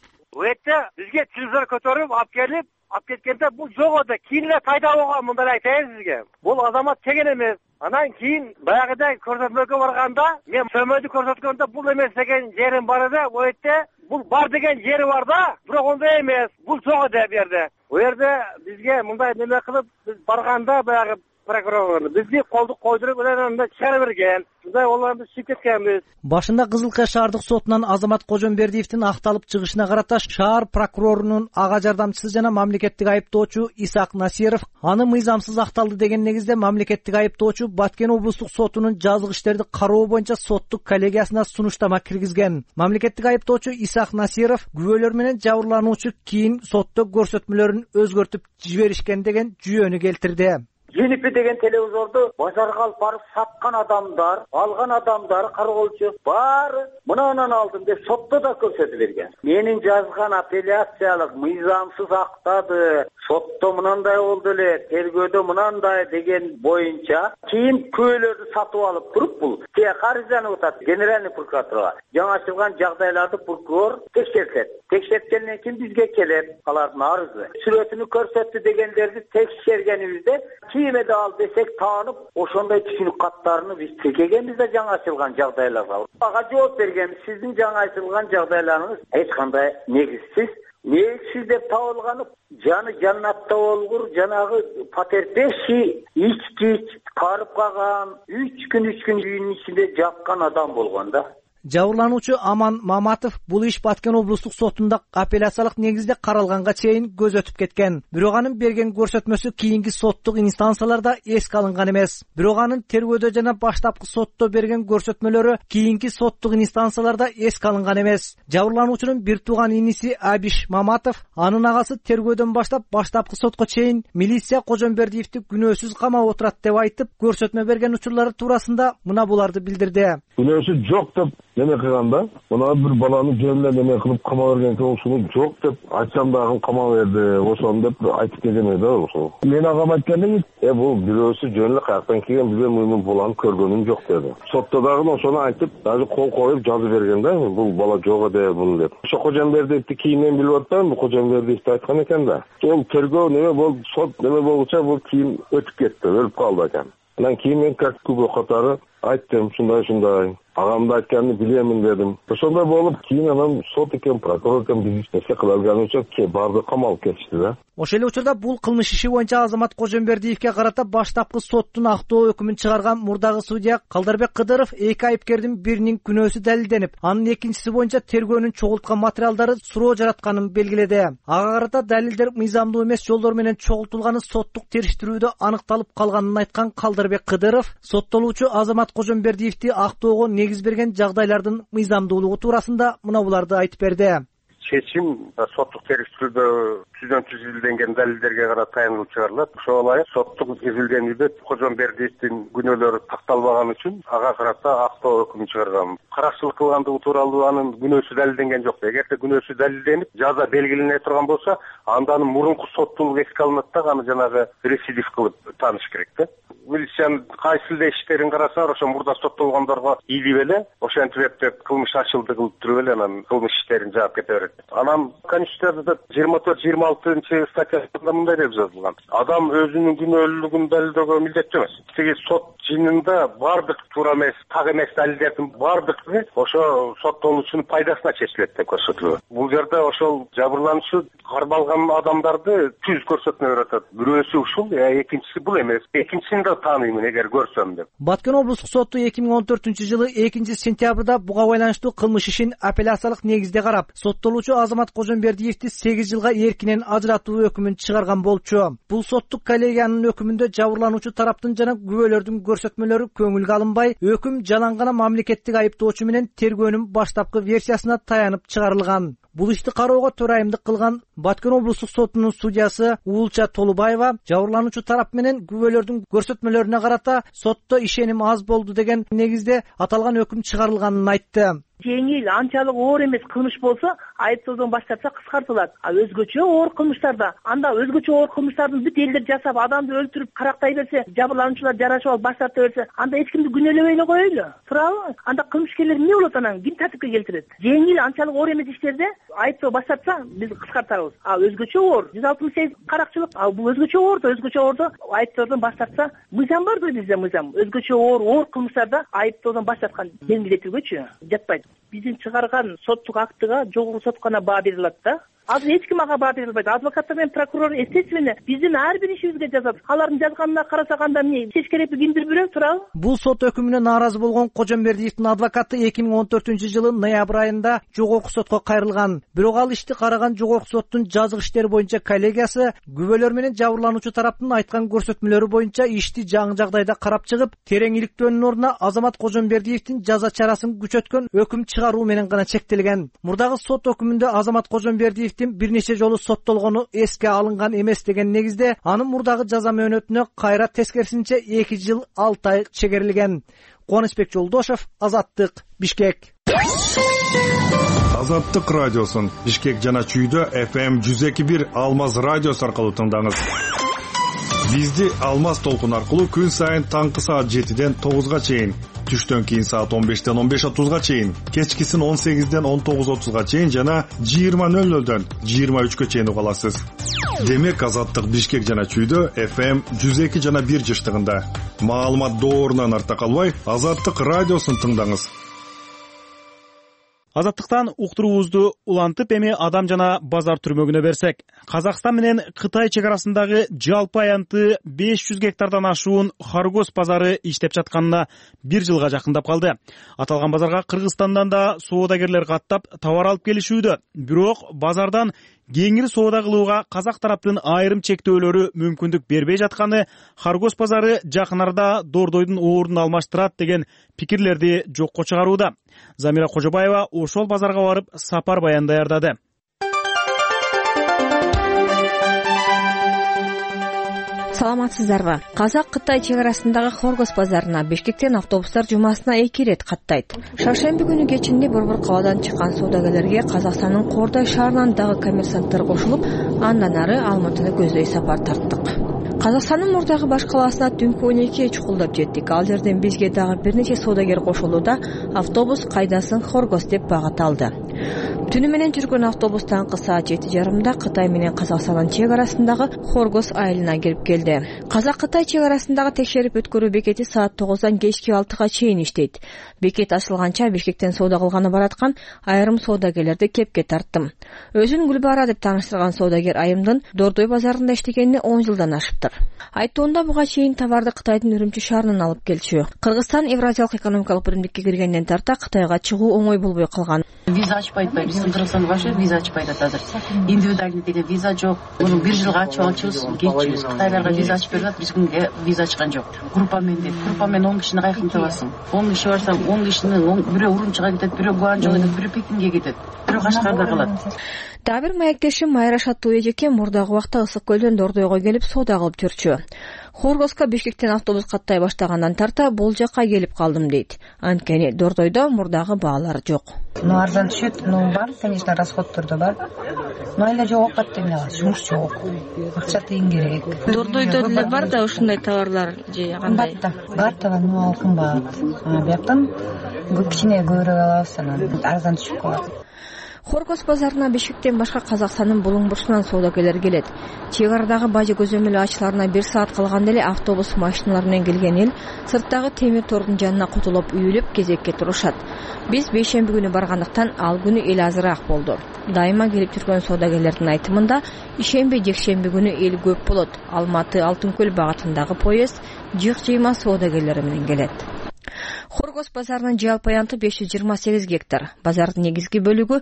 Өтө бизге телевизор көтөрүп алып кеткенде бул жок эде. Кийин эле пайда болгон, мындай айтайын сизге. Бул азамат деген эмес. Анан кийин баягыдай көрсөтмөгө барганда, мен сөмөдү көрсөткөндө бул эмес деген жерим бар эде. Өтө бул бар деген жери бар да, бирок ондой эмес. Бул жок эде бу жерде. Бу жерде бизге мындай неме кылып биз барганда баягы прокурор бизди колду койдуруп анан чыгара берген. Мындай оларды чыгып кеткенбиз. Башында Кызыл Кая шаардык сотунан Азамат Кожомбердиевдин акталып чыгышына карата шаар прокурорунун ага жардамчысы жана мамлекеттик айыптоочу Исаак Насиров аны мыйзамсыз акталды деген негизде мамлекеттик айыптоочу Баткен облустук сотунун жазык иштерди кароо боюнча соттук коллегиясына сунуштама киргизген. Мамлекеттик айыптоочу Исаак Насиров күбөлөр менен жабырлануучу кийин сотто көрсөтмөлөрүн өзгөртүп жиберишкен деген жүйөнү келтирди. Jennifer деген телевизорду базарга алып барып саткан адамдар, алган адамдар, кароолчу баары мынанан алдым деп сотто да көрсөтүп берген. Менин жазган апелляциялык мыйзамсыз актады, сотто мынандай болду эле, тергөөдө мынандай деген боюнча кийин күбөлөрдү сатып алып туруп бул арызданып атат генеральный прокуратурага. Жаңы ачылган жагдайларды прокурор текшертет. Текшерткенден кийин бизге келет алардын арызы. Сүрөтүнү көрсөттү дегендерди текшергенибизде кийимеде ал десек таанып, ошондой түшүнүк каттарыны биз тиркегенбиз да жаңы ачылган жагдайларга. Ага жооп бергенбиз. Сиздин жаңы ачылган жагдайларыңыз эч кандай негизсиз. Негизсиз деп табылганы жаны жаннатта болгур, жанагы потерпевший ичкич, карып калган, 3 күн үйүнүн ичинде жаккан адам болгон да. Жабырлануучу Аман Маматов бул иш Баткен облустук сотунда апелляциялык негизде каралганга чейин көз өтүп кеткен. Бирок анын берген көрсөтмөсү кийинки соттук инстанцияларда эске алынган эмес. Бирок анын тергөөдө жана баштапкы сотто берген көрсөтмөлөрү кийинки соттук инстанцияларда эске алынган эмес. Жабырлануучунун бир тууган иниси Абиш Маматов анын агасы тергөөдөн баштап баштапкы сотко чейин милиция Кожомбердиевди күнөөсүз камап отурат деп айтып, көрсөтмө берген учурлары туурасында мына буларды билдирди. Күнөөсү жок деп неме кылганда, мына бир баланы жөнүнө неме кылып кама берген ошону жок деп айтсам дагы кама берди, ошону деп айтып келген да ошо. Мен агам айтканда, бул бирөөсү жөн эле каяктан келген, билбейм, муну баланы көргөнүм жок деди. Сотто дагы ошону айтып, даже кол коюп жазып берген да, бул бала жок эде бул деп. Ошо Кожомбердиевди кийинен билип атпайм, бул Кожомбердиевди айткан экен да. Ол тергөө неме болуп, сот неме болчу, бул кийин өтүп кетти, өлүп калды экен. Анан кийин мен как күбө катары айттым, ушундай Агамды айтканын билемин дедим. Ошондой болуп, кийин анан сот экен, прокурор экен биз эч нерсе кыла алган үчүн барды камалып кетишти да. Ошол эле учурда бул кылмыш иши боюнча Азамат Кожомбердиевге карата баштапкы соттун актоо өкүмүн чыгарган мурдагы судья Калдарбек Кыдыров эки айыпкердин биринин күнөөсү далилденип, анын экинчиси боюнча тергөөнүн чогулткан материалдары суроо жаратканын белгиледи. Ага карата далилдер мыйзамдуу эмес жолдор менен чогултулганы соттук териштирүүдө аныкталып калганын айткан Калдарбек Кыдыров соттолуучу Азамат Кожомбердиевди актоого негиз берген жагдайлардын мыйзамдуулугу туурасында мына буларды айтып берди. Чечим соттук териштирүүдө түздөн түз изилденген далилдерге карата таянылып чыгарылат. Ошого ылайык соттук изилденүүдө Кожомбердиевдин күнөөлөрү такталбаган үчүн ага карата актоо өкүмүн чыгарган. Каракчылык кылгандыгы тууралуу анын күнөөсү далилденген жок. Эгерде күнөөсү далилденип, жаза белгилене турган болсо, анда анын мурунку соттуулугу эске алынат да, аны жанагы рецидив кылып тааныш керек да. Милициянын кайсы эле иштерин карасаңар, ошо мурда соттолгондорго ийип эле, ошентип эптеп кылмыш ачылды кылып туруп эле анан кылмыш иштерин жаап кете берет. Анан Конституцияда 24-26 статьясында мындай деп жазылган: адам өзүнүн күнөөлүүлүгүн далилдөөгө милдеттүү эмес. Тиги сот жыйынында бардык туура эмес, так эмес далилдердин бардыгы ошо соттолуучунун пайдасына чечилет деп көрсөтүлөт. Бул жерде ошол жабырлануучу кармалган адамдарды түз көрсөтмө берип атат. Бирөөсү ушул, экинчиси бул эмес. Экинчисин да тааныймын эгер көрсөм деп. Баткен облустук соту 2014-жылы 2-сентябрда буга байланыштуу кылмыш ишин апелляциялык негизде карап, соттолуучу Азамат Кожомбердиевди 8 жылга эркинен ажыратуу өкүмүн чыгарган болчу. Бул соттук коллегиянын өкүмүндө жабырлануучу тараптын жана күбөлөрдүн көрсөтмөлөрү көңүлгө алынбай, өкүм жалаң гана мамлекеттик айыптоочу менен тергөөнүн баштапкы версиясына таянып чыгарылган. Бул ишти кароого төрайымдык кылган Баткен облустук сотунун судьясы Уулча Толубаева жабырлануучу тарап менен күбөлөрдүн көрсөтмөлөрүнө карата сотто ишеним аз болду деген негизде аталган өкүм чыгарылганын айтты. Жеңил, анчалык оор эмес кылмыш болсо, айыптоодон баштапса кыскартылат. А өзгөчө оор кылмыштарда, анда өзгөчө оор кылмыштардын бүт элдер жасап, адамды өлтүрүп, карактай берсе, жабырлануучулар жарашып алып баш тарта берсе, анда эч кимди күнөөлөбөй эле коелу. Туурабы? Анда кылмышкерлер эмне болот анан? Ким тартипке келтирет? Жеңил, анчалык оор эмес иштерде айыптоо баш тартса, биз кыскартабыз. А өзгөчө оор 168 каракчылык, а бул өзгөчө оордо айыптоодон баш тартса, мыйзам бар да бизде мыйзам. Өзгөчө оор кылмыштарда айыптоодон баш тарткан белгилетүүгөчү жатпайт. Биздин чыгарган соттук актыга жогорку сот гана баа бере алат да. Азыр эч ким ага баа бере албайт. Адвокаттар менен прокурор естественно биздин ар бир ишибизге жазат. Алардын жазганына карасак анда эмне чеч керекпи кимдир бирөө турабы? Бул сот өкүмүнө нааразы болгон Кожомбердиевдин адвокаты 2014-жылы ноябрь айында жогорку сотко кайрылган. Бирок ал ишти караган жогорку соттун жазык иштери боюнча коллегиясы күбөлөр менен жабырлануучу тараптын айткан көрсөтмөлөрү боюнча ишти жаңы жагдайда карап чыгып, терең иликтөөнүн ордуна Азамат Кожомбердиевдин жаза чарасын күчөткөн өкүм чыгаруу менен гана чектелген. Мурдагы сот өкүмүндө Азамат Кожомбердиевдин бир нече жолу соттолгону эске алынган эмес деген негизде анын мурдагы жаза мөөнөтүнө кайра тескерисинче 2 жыл 6 ай чегерилген. Кубанычбек Жолдошев, Азаттык, Бишкек. Азаттык радиосун Бишкек жана Чүйдө FM 102.1 Алмаз радиосу аркылуу тыңдаңыз. Бизди Алмаз толкун аркылуу күн сайын таңкы саат 7-ден 9-га чейин, түштөн кийин саат 15-ден 15:30-га чейин, кечкисин 18-ден 19:30-га чейин жана 20:00-дөн 23-кө чейин уга аласыз. Демек Азаттык Бишкек жана Чүйдө FM 102 жана 1 жыштыгында. Маалымат доорунан арта калбай, Азаттык радиосун тыңдаңыз. Азаттыктан уктуруубузду улантып эми адам жана базар түрмөгүнө берсек. Казакстан менен Кытай чек арасындагы жалпы аянты 500 гектардан ашуун Хоргоз базары иштеп жатканына 1 жылга жакындап калды. Аталган базарга Кыргызстандан да соодагерлер каттап товар алып келишүүдө. Бирок базардан кеңири соода кылууга казак тараптын айрым чектөөлөрү мүмкүндүк бербей жатканы Хоргоз базары жакын арада Дордойдун ордун алмаштырат деген пикирлерди жокко чыгарууда. Замира Кожобаева ошол базарга барып сапар баян даярдады. Саламатсыздарбы? Казак-Кытай чек арасындагы Хоргоз базарына Бишкектен автобустар жумасына 2 рет каттайт. Шаршемби күнү кечинде борбор каладан чыккан соодагерлерге Казакстандын Кордой шаарынан дагы коммерсанттар кошулуп, андан ары Алматыны көздөй сапар тарттык. Казакстандын мурдагы баш калаасына түнкү 12 чукулдап жеттик. Ал жерден бизге дагы бир нече соодагер кошулду да автобус кайдасың Хоргоз деп багат алды. Түнү менен жүргөн автобус таңкы саат 7:30 Кытай менен Казакстандын чек арасындагы Хоргос айылына келип келди. Казак-Кытай чек арасындагы текшерип өткөрүү бекети саат 9-дан кечки 6-га чейин иштейт. Бекет ачылганча Бишкектен соода кылганы бараткан айрым соодагерлерди кепке тарттым. Өзүн Гүлбара деп тааныштырган соодагер айымдын Дордой базарында иштегенине 10 жылдан ашыптыр. Айттоонда буга чейин товарды Кытайдын Үрүмчү шаарынан алып келчү. Кыргызстан Евразиялык экономикалык биримдикке киргенден тарта Кытайга чыгуу оңой болбой калган. Виза ачпайт, биздин Кыргызстан вообще виза ачпайт азыр. Индивидуальный деген виза жок. Муну 1 жылга ачып алчубыз, кетчүбүз. Кытайларга виза ачып берет, бизге виза ачкан жок. Группамен дейт. Группамен 10 кишини кайкын табасың. 10 киши барса, 10 кишинин бирөө Урумчуга кетет, бирөө Гуанчжоуга кетет, бирөө Пекинге кетет, бирөө Кашкарда калат. Дагы бир маектешим Майра Шаттуу эжеке мурдагы убакта Ысык көлдөн Дордойго келип соода кылып жүрчү. Хоргоска Бишкектен автобус каттай баштагандан тарта бул жакка келип калдым дейт. Анткени Дордойдо мурдагы баалар жок. Арзан түшөт, бар, конечно, расходторду бар. Айла жок окат эмне кылат, жумуш жок. Акча тыйын керек. Дордойдо деле бар да ушундай товарлар же кандай? Бар товар, кымбат. Бияктан кичине көбүрөөк алабыз, анан арзан түшүп калат. Хоргос базарына Бишкектен башка Казакстандын булуң бурчунан соодагерлер келет. Чек арадагы бажы көзөмөлү ачыларына 1 саат калганда эле автобус машиналар менен келген эл сырттагы темир тордун жанына кутулуп үйүлүп кезекке турушат. Биз бейшемби күнү баргандыктан ал күнү эл азыраак болду. Дайыма келип жүргөн соодагерлердин айтымында ишемби жекшемби күнү эл көп болот. Алматы Алтынкөл багытындагы поезд жыйма соодагерлери менен келет. Хоргос базарынын жалпы аянты 528 гектар. Базардын негизги бөлүгү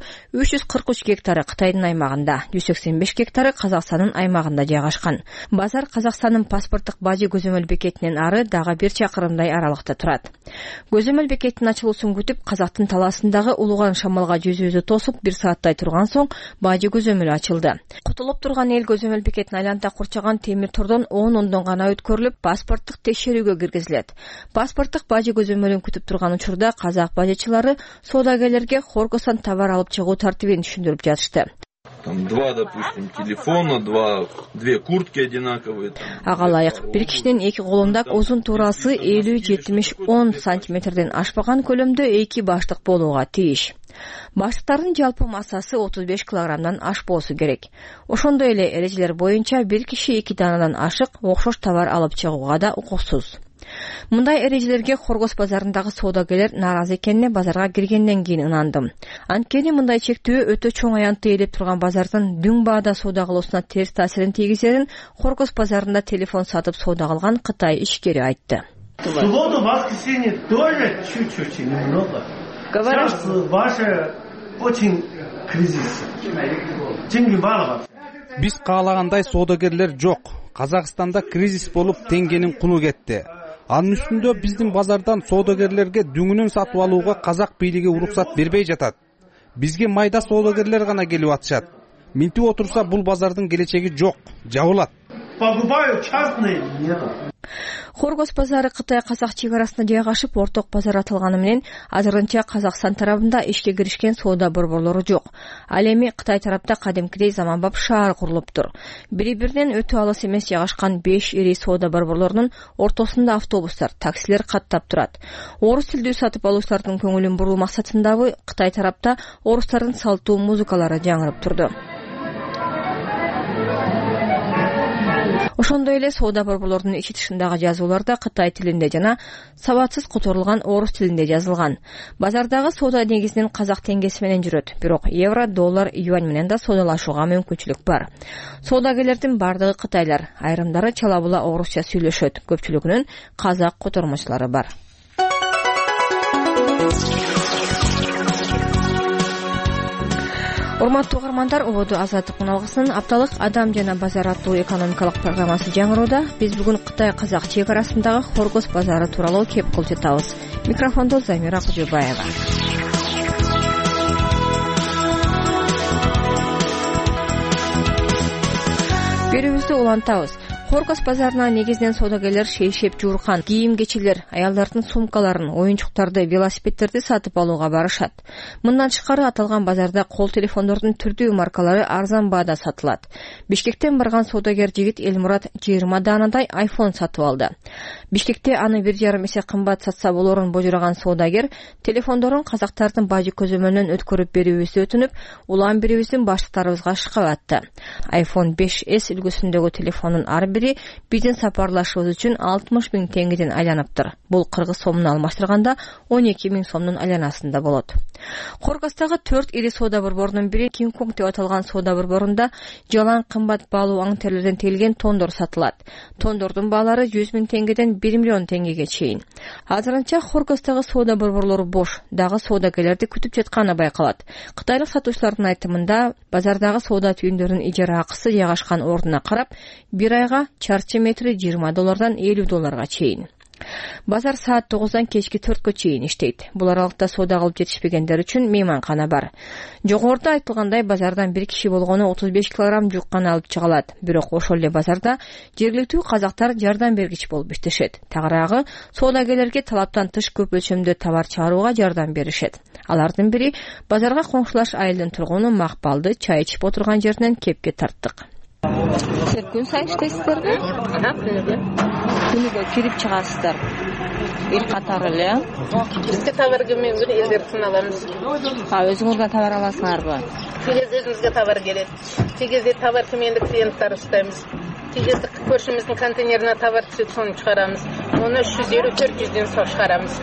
343 гектары Кытайдын аймагында, 185 гектары Казакстандын аймагында жайгашкан. Базар Казакстандын паспорттук бажы көзөмөл бекетинен ары дагы 1 чакырымдай аралыкта турат. Көзөмөл бекетинин ачылуусун күтүп, Казактын талаасындагы Улуган шамалга жүзүүзү тосуп 1 сааттай турган соң бажы көзөмөлү ачылды. Кутулуп турган эл көзөмөл бекетин айланта курчаган темир тордон 10 ондон гана өткөрүлүп, паспорттук текшерүүгө киргизилет. Паспорттук бажы көзөмөлүн күтүп турган учурда казак бажычылары соодагерлерге Хоргостон товар алып чыгуу тартибин түшүндүрүп жатышты. Там 2, допустим, телефона, 2 куртки одинаковые. Ага ылайык. Бир кишинин 2 колунда узун туурасы 50-70-10 сантиметрден ашпаган көлөмдө 2 баштык болууга тийиш. Баштыктардын жалпы массасы 35 килограммдан ашпоосу керек. Ошондой эле эрежелер боюнча бир киши 2 данадан ашык окшош товар алып чыгууга да укуксуз. Мындай эрежелерге Хоргос базарындагы соодагерлер нааразы экенине базарга киргенден кийин ынандым. Анткени мындай чектөө өтө чоң аянтты ээлеп турган базардын дүң баада соода кылуусуна терс таасирин тийгизерин Хоргос базарында телефон сатып соода кылган Кытай ишкери айтты. Субботу, воскресенье тоже чуть-чуть немного. Сейчас ваше очень кризис. Деньги мало. Биз каалагандай соодагерлер жок. Казакстанда кризис болуп, теңгенин куну кетти. Анын үстүндө биздин базардан соодагерлерге дүңүнөн сатып алууга казак бийлиги уруксат бербей жатат. Бизге майда соодагерлер гана келип атышат. Минтип отурса бул базардын келечеги жок, жабылат. Покупают частные нету. Хоргос базары Кытай-Казак чек арасында жайгашып, орток базар аталганы менен азырынча Казакстан тарабында ишке киришкен соода борборлору жок. Ал эми Кытай тарапта кадимкидей заманбап шаар курулуптур. Бири-биринен өтө алыс эмес жайгашкан 5 ири соода борборлорунун ортосунда автобустар, таксилер каттап турат. Орус тилдүү сатып алуучулардын көңүлүн буруу максатындабы Кытай тарапта орустардын салттуу музыкалары жаңырып турду. Ошондой эле соода борборлорунун ичи тышындагы жазууларда Кытай тилинде жана сабатсыз которулган орус тилинде жазылган. Базардагы соода негизинен казак теңгеси менен жүрөт, бирок евро, доллар, юань менен да соодалашууга мүмкүнчүлүк бар. Соодагерлердин бардыгы кытайлар, айрымдары чала була орусча сүйлөшөт, көпчүлүгүнүн казак котормочулары бар. Урматтуу угармандар, ободу Азаттык муналгысынын апталык Адам жана базар аттуу экономикалык программасы жаңырууда. Биз бүгүн Кытай-Казак чек арасындагы Хоргос базары тууралуу кеп кылжытабыз. Микрофондо Замира Кужубаева. Берүүбүздү улантабыз. Хоргос базарына негизинен соодагерлер шейшеп жууркан, кийим-кечилер, аялдардын сумкаларын, оюнчуктарды, велосипедтерди сатып алууга барышат. Мындан тышкары аталган базарда кол телефондордун түрдүү маркалары арзан баада сатылат. Бишкектен барган соодагер жигит Элмурат 20 данадай iPhone сатып алды. Бишкекте аны 1,5 эсе кымбат сатса болорун божураган соодагер телефондорун казактардын бажы көзөмөлүнөн өткөрүп берүүбүздү өтүнүп, улам бирибиздин баштыктарыбызга шыкап атты. iPhone 5S үлгүсүндөгү телефондун ар бири биздин сапарлашыбыз үчүн 60 000 теңгеден айланыптыр. Бул кыргыз сомуна алмаштырганда 12 000 сомдун айланасында болот. Хоргостагы 4 ири соода борборунун бири King Kong деп аталган соода борборунда жалаң кымбат баалуу аң терилерден тегилген тондор сатылат. Тондордун баалары 100 000 теңгеден 1 миллион теңгеге чейин. Азырынча Хоргостагы соода борборлору бош, дагы соодагерлерди күтүп жатканы байкалат. Кытайлык сатуучулардын айтымында, базардагы соода түйүндөрүнүн ижара акысы жайгашкан ордуна карап, бир айга чарчы метри $20 $50 чейин. Базар саат 9-дан кечки 4-кө чейин иштейт. Бул аралыкта соода кылып жетишпегендер үчүн мейманкана бар. Жогоруда айтылгандай, базардан бир киши болгону 35 килограмм жук гана алып чыга алат. Бирок ошол эле базарда жергиликтүү казактар жардам бергич болуп иштешет. Тагыраагы соодагерлерге талаптан тыш көп өлчөмдө товар чыгарууга жардам беришет. Алардын бири базарга коңшулаш айылдын тургуну Макпалды чай ичип отурган жеринен кепке тарттык. Сиз күн сайын иштейсиздерби? Күнүгө кирип чыгасыздар. Эл катары эле. Бизге товар келмеген күнү элдерден алабыз. Өзүңүзгө товар аласыңарбы? Тегез өзүбүзгө товар келет. Тегезде товар келмегенде клиенттер устайбыз. Тегезде көршүбүздүн контейнерине товар түсөт, сону чыгарабыз. Оны 350-400ден соң чыгарабыз.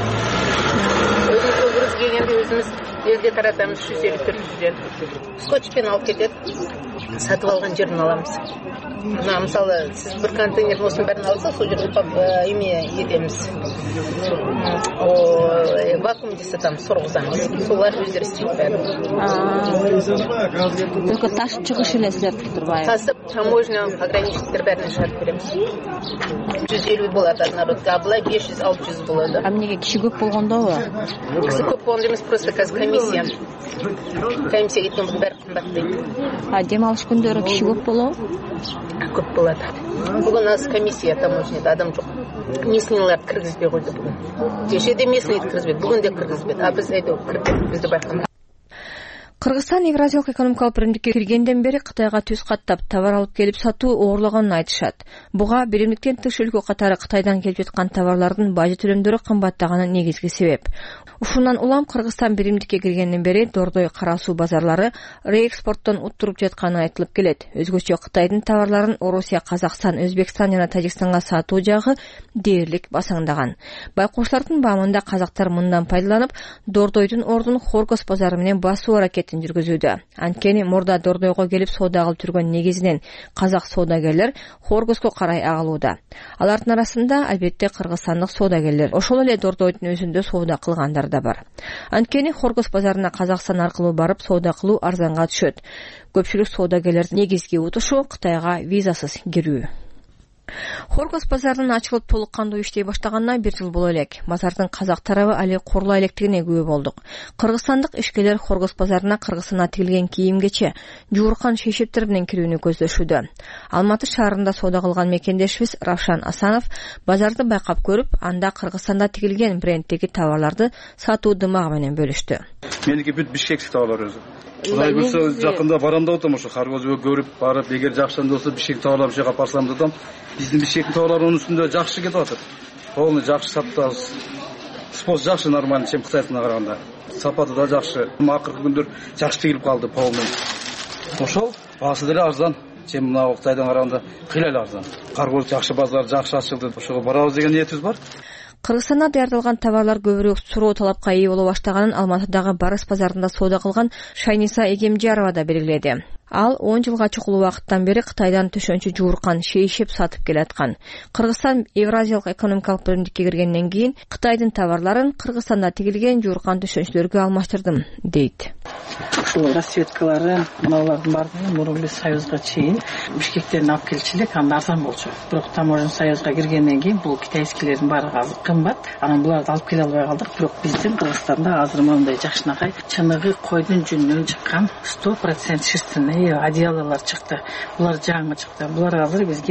Өзүбүз груз келгенде өзүбүз элге таратабыз 350-400ден. Скотчпен алып кетет. Сатып алган жерден аламыз. Мына мисалы сиз бир контейнер осунун бәрін алсак, сол жерге эме етемиз. Вакуум деп сатамыз, соргузамыз. Солар өздөрү істейт бәрін. Только ташып чыгыш эле силердики турбайбы? Тасып, таможня, пограничниктер бәрін чыгарып беребиз. 150 болот народка, а былай 500-600 болот. А эмнеге киши көп болгондобу? Киши көп болгондо эмес, просто казір комиссия. Комиссия кеткен бұл бәрі кымбат дейт. Демалыш күндөрү киши көп болобу? Көп болот. Бүгүн аз комиссия таможняда адам жок. Местныйларды киргизбей койду бүгүн. Кечеде местныйды киргизбейт, бүгүн да киргизбейт. А биз айдап кирдик, бизди байкамай. Кыргызстан Евразиялык экономикалык биримдикке киргенден бери Кытайга түз каттап товар алып келип сатуу оорлаганын айтышат. Буга биримдиктен тыш өлкө катары Кытайдан келип жаткан товарлардын бажы төлөмдөрү кымбаттаганы негизги себеп. Ушундан улам Кыргызстан биримдикке киргенден бери Дордой, Кара Суу базарлары реэкспорттон уттуруп жатканы айтылып келет. Өзгөчө Кытайдын товарларын Орусия, Казакстан, Өзбекстан жана Тажикстанга сатуу жагы дээрлик басаңдаган. Байкоочулардын баамында казактар мындан пайдаланып, Дордойдун ордун Хоргос базары менен басуу аракетин жүргүзүүдө. Анткени мурда Дордойго келип соода кылып жүргөн негизинен казак соодагерлер Хоргоско карай агылууда. Алардын арасында албетте кыргызстандык соодагерлер, ошол эле Дордойдун өзүндө соода кылгандар да бар. Анткени Хоргос базарына Казакстан аркылуу барып соода кылуу арзанга түшөт. Көпчүлүк соодагерлердин негизги утушу Кытайга визасыз кирүү. Хоргос базарынын ачылып толук кандуу иштей баштаганына 1 жыл боло элек. Базардын казак тарабы али курулай электигине күбө болдук. Кыргызстандык ишкерлер Хоргос базарына Кыргызстандан тигилген кийимгече, жууркан шейшептер менен кирүүнү көздөшүүдө. Алматы шаарында соода кылган мекендешибиз Равшан Асанов базарды байкап көрүп, анда Кыргызстанда тигилген бренддеги товарларды сатуу дымагы менен бөлүштү. Меники бүт бишкектик товарлар өзү. Кудай буюрса жакында барам деп атам, ошо Хоргосго көрүп барып, эгер жакшы болсо бишкек товарлар ушуга барсам дедим. Биздин бишкектин товарларынын үстүндө жакшы кетип атат. Полный жакшы сатабыз. Спос жакшы, нормально, чем Кытайдыкына караганда. Сапаты да жакшы. Акыркы күндөр жакшы тигилип калды полный. Ошол баасы деле арзан. Чем мына Кытайдан караганда кыйла эле арзан. Хоргос жакшы базар, жакшы ачылды. Ошого барабыз деген ниетибиз бар. Кыргызстанда даярдалган товарлар көбүрөөк суроо талапка ээ боло баштаганын Алматыдагы Барыс базарында соода кылган Шайниса Эгемжарова да белгиледи. Ал 10 жылга чукул убакыттан бери Кытайдан төшөнчү жууркан, шейшеп сатып келаткан. Кыргызстан Евразиялык экономикалык биримдикке киргенден кийин Кытайдын товарларын Кыргызстанда тигилген жууркан төшөнчүлөргө алмаштырдым, дейт. Ушул расцветкалары мыналардын баардыгы мурун биз Союзга чейин Бишкектен алып келчилик, анда арзан болчу. Бирок таможня Союзга киргенден кийин бул китайскилердин баары азыр кымбат. Анан буларды алып келе албай калдык. Бирок биздин Кыргызстанда азыр мындай жакшынакай чыныгы койдун жүнүнөн чыккан 100% шерстяный одеялалар чыкты. Булар жаңы чыкты. Булар азыр бизге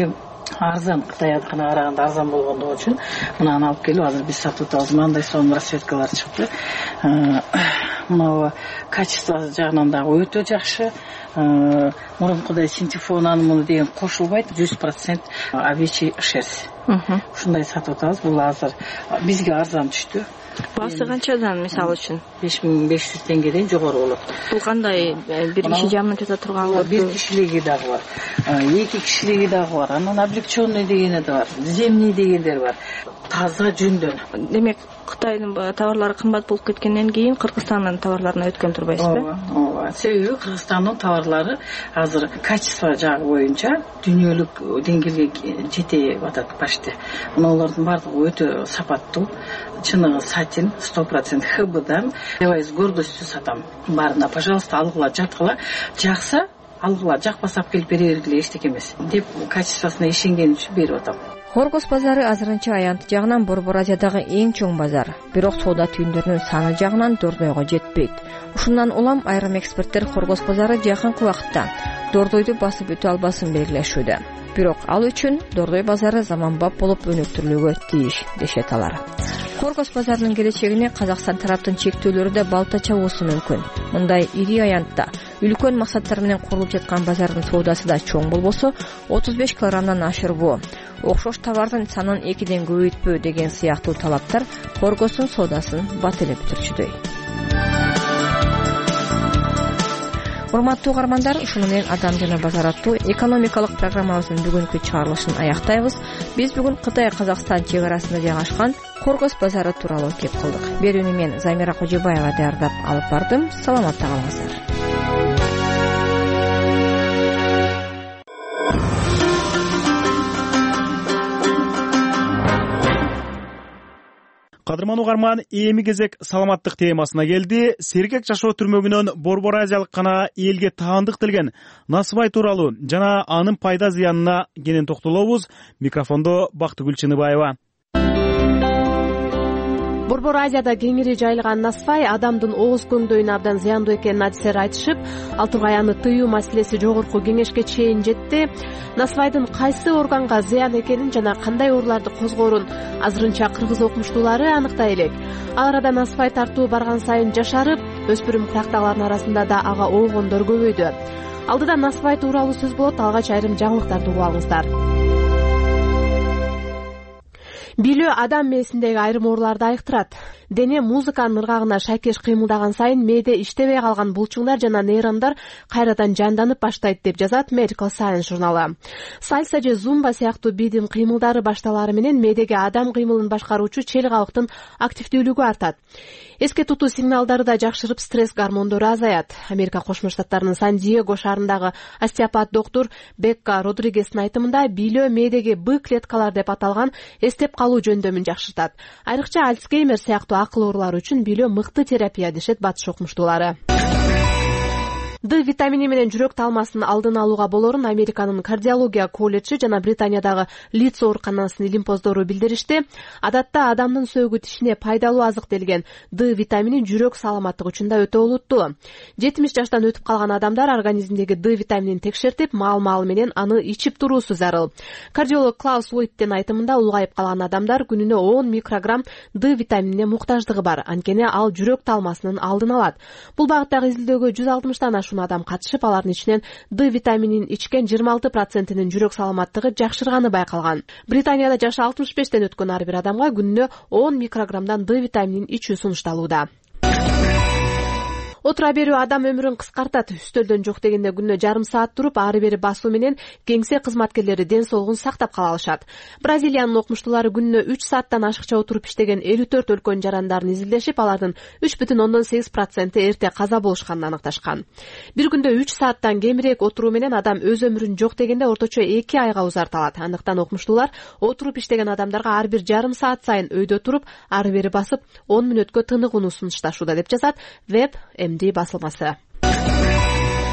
арзан, Кытайдыкына караганда арзан болгондугу үчүн мынаны алып келип азыр биз сатып атабыз. Мындай сонун расцветкалар чыкты. Мына качество жагынан дагы өтө жакшы. Мурункудай синтефонан муну деген кошулбайт, 100% овечий шерсть. Ушундай сатып атабыз. Бул азыр бизге арзан түштү. Баасы канчадан мисалы үчүн? 5500 теңгеден жогору болот. Бул кандай? Бир киши жамын жата турганбы? Бир кишилиги дагы бар. 2 кишилиги дагы бар. Анан облегченный дегени да бар. Земный дегендер бар. Таза жүндөн. Демек, Кытайдын товарлары кымбат болуп кеткенден кийин Кыргызстандын товарларына өткөн турбайсызбы? Ооба. Себеби Кыргызстандын товарлары азыр качество жагы боюнча дүйнөлүк деңгээлге жете атат почти. Алардын бардыгы өтө сапаттуу. Чыныгы сатин 100% ХБдан. Я с гордостью сатам. Барына, пожалуйста, алгыла, жаткыла. Жакса, алгыла, жакпаса алып келип бере бергиле, эчтеке эмес деп качествосуна ишенген үчүн берип атам. Хоргос базары азырынча аянты жагынан Борбор Азиядагы эң чоң базар. Бирок соода түйүндөрүнүн саны жагынан Дордойго жетпейт. Ушундан улам айрым эксперттер Хоргос базары жакынкы убакытта Дордойду басып өтө албасын белгилешүүдө. Бирок ал үчүн Дордой базары заманбап болуп өнүктүрүлүүгө тийиш дешет алар. Хоргос базарынын келечегине Казакстан тараптын чектөөлөрү да балта чабуусу мүмкүн. Мындай ири аянтта үлкөн максаттар менен курулуп жаткан базардын соодасы да чоң болбосо 35 килограммдан ашырбоо, окшош товардын санын 2ден көбөйтпөө деген сыяктуу талаптар Хоргостун соодасын бателеп турчудай. Урматтуу угармандар, ушуну менен Адам жана базар аттуу экономикалык программабыздын бүгүнкү чыгарылышын аяктайбыз. Биз бүгүн Кытай-Казакстан чек арасында жайгашкан Хоргос базары тууралуу кеп кылдык. Берүүнү мен Замира Кожобаева даярдап алып бардым. Саламатта калыңыздар. Кадырман угарман, эми кезек саламаттык темасына келди. Сергек жашоо түрмөгүнөн Борбор Азиялык гана элге таандык делген Насыбай тууралуу жана анын пайда зыянына кенен токтолобуз. Микрофондо Бактыгүл Чыныбаева. Борбор Азияда кеңири жайылган насыбай адамдын ооз көңдөйүнө абдан зыяндуу экенин адистер айтышып, ал тургай аны тыюу маселеси жогорку кеңешке чейин жетти. Насыбайдын кайсы органга зыян экенин жана кандай ооруларды козгоорун азырынча кыргыз окумуштуулары аныктай элек. Ал арада насыбай тартуу барган сайын жашарып, өспүрүм курактагылардын арасында да ага оогондор көбөйдү. Алдыда насыбай тууралуу сөз болот, алгач айрым жаңылыктарды угуп алыңыздар. Билүү адам мээсиндеги айрым ооруларды айыктырат. Дене музыканын ыргагына шайкеш кыймылдаган сайын мээде иштебей калган булчуңдар жана нейрондар кайрадан жанданып баштайт деп жазат Medical Science журналы. Сальса же зумба сыяктуу бийдин кыймылдары башталары менен мээдеги адам кыймылын башкаруучу чел кабыктын активдүүлүгү артат. Эске тутуу сигналдары да жакшырып, стресс гормондору азаят. Америка Кошмо Штаттарынын Сан-Диего шаарындагы остеопат доктор Бекка Родригестин айтымында бийлөө мээдеги Б клеткалар деп аталган эстеп калуу жөндөмүн жакшыртат. Айрыкча Альцгеймер сыяктуу акыл оорулары үчүн бийлөө мыкты терапия дешет батыш окумуштуулары. Д витамини менен жүрөк талмасынын алдын алууга болорун Американын кардиология колледжи жана Британиядагы Лидс ооруканасынын илимпоздору билдиришти. Адатта адамдын сөөгү тишине пайдалуу азык делген Д витамини жүрөк саламаттыгы үчүн да өтө олуттуу. 70 жаштан өтүп калган адамдар организмдеги Д витаминин текшертип, маал-маал менен аны ичип туруусу зарыл. Кардиолог Клаус Лойттен айтымында улгайып калган адамдар күнүнө 10 микрограмм Д витаминине муктаждыгы бар, анткени ал жүрөк талмасынын алдын алат. Бул багыттагы изилдөөгө 160 адам катышып, алардын ичинен Д витаминин ичкен 26%-нин жүрөк саламаттыгы жакшырганы байкалган. Британияда жашы 65-тен өткөн ар бир адамга күнүнө 10 микрограммдан Д витаминин ичүү сунушталууда. Отура берүү адам өмүрүн кыскартат. Үстөлдөн жок дегенде күнүнө жарым саат туруп, ары бери басуу менен кеңсе кызматкерлери ден соолугун сактап кала алышат. Бразилиянын окумуштуулары күнүнө 3 сааттан ашыкча отуруп иштеген 54 өлкөнүн жарандарын изилдешип, алардын 3,8% эрте каза болушканын аныкташкан. Бир күндө 3 сааттан кемирээк отуруу менен адам өз өмүрүн жок дегенде орточо 2 айга узарталат. Андыктан окумуштуулар отуруп иштеген адамдарга ар бир жарым саат сайын өйдө туруп, ары бери басып 10 мүнөткө тыныгууну сунушташууда деп жазат Web MD басылмасы.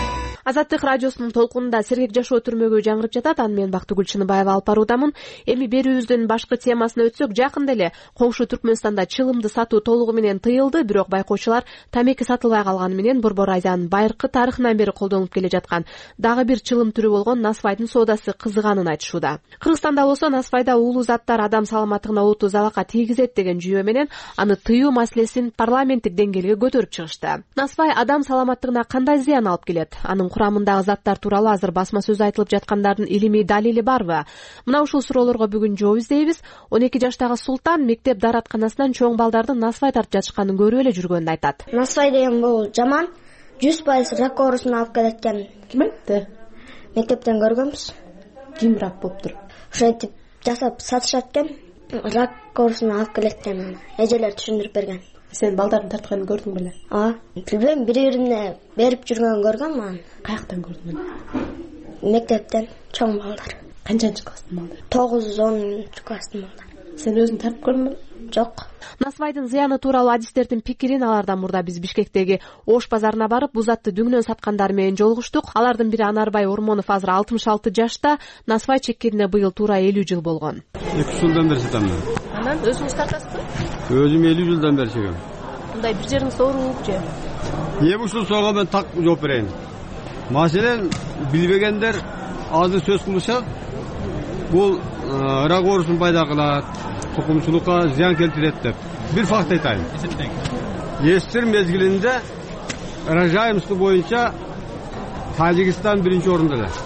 Азаттык радиосунун толкунунда сергек жашоо түрмөгү жаңырып жатат. Аны мен Бактыгүл Чыныбаева алып баруудамын. Эми берүүбүздүн башкы темасына өтсөк, жакында эле коңшу Түркмөнстанда чылымды сатуу толугу менен тыйылды. Бирок байкоочулар тамеки сатылбай калганы менен Борбор Айдан байыркы тарыхынан бери колдонулуп келе жаткан дагы бир чылым түрү болгон насвайдын соодасы кызыганын айтышууда. Кыргызстанда болсо насвайда уулуу заттар адам саламаттыгына олуттуу залалга тийгизет деген жүйө менен аны тыюу маселесин парламенттик деңгээлге көтөрүп чыгышты. Насвай адам саламаттыгына кандай зыян алып келет? Анын курамындагы заттар тууралуу азыр басма сөз айтылып жаткандардын илимий далили барбы? Мына ушул суроолорго бүгүн жооп издейбиз. 12 жаштагы Султан мектеп дааратканасынан чоң балдардын насвай тартып жатышканын көрүп эле жүргөнүн айтат. Насвай деген бул жаман, 100% рак оорусун алып келет экен. Ким айтты? Мектептен көргөнбүз. Ким рак болуптур? Ошентип жасап сатышат экен. Рак оорусун алып келет экен. Эжелер түшүндүрүп берген. Сен балдардын тартканын көрдүң беле? Билбейм, бири-бирине берип жүргөнүн көргөм мен. Каяктан көрдүң? Мектептен, чоң балдар. Канчанчы класстын балдары? 9-10 класстын балдары. Сен өзүң тартып көрдүңбү? Жок. Насвайдын зыяны тууралуу адистердин пикирин алардан мурда биз Бишкектеги Ош базарына барып, бул затты дүңнөн саткандар менен жолугуштук. Алардын бири Анарбай Ормонов азыр 66 жашта. Насвай чеккенине быйыл туура 50 жыл болгон. 2 жылдан бери сатам мен. Анан өзүңүз тартасызбы? Өзүм 50 жылдан бери чегем. Мындай бир жериңиз ооруп же? Ушул суроого мен так жооп берейин. Маселен, билбегендер азыр сөз кылышат. Бул рак оорусун пайда кылат, тукумчулукка зыян келтирет деп. Бир факт айтайын. Эстир мезгилинде рожаемость боюнча Тажикстан биринчи орунда эле.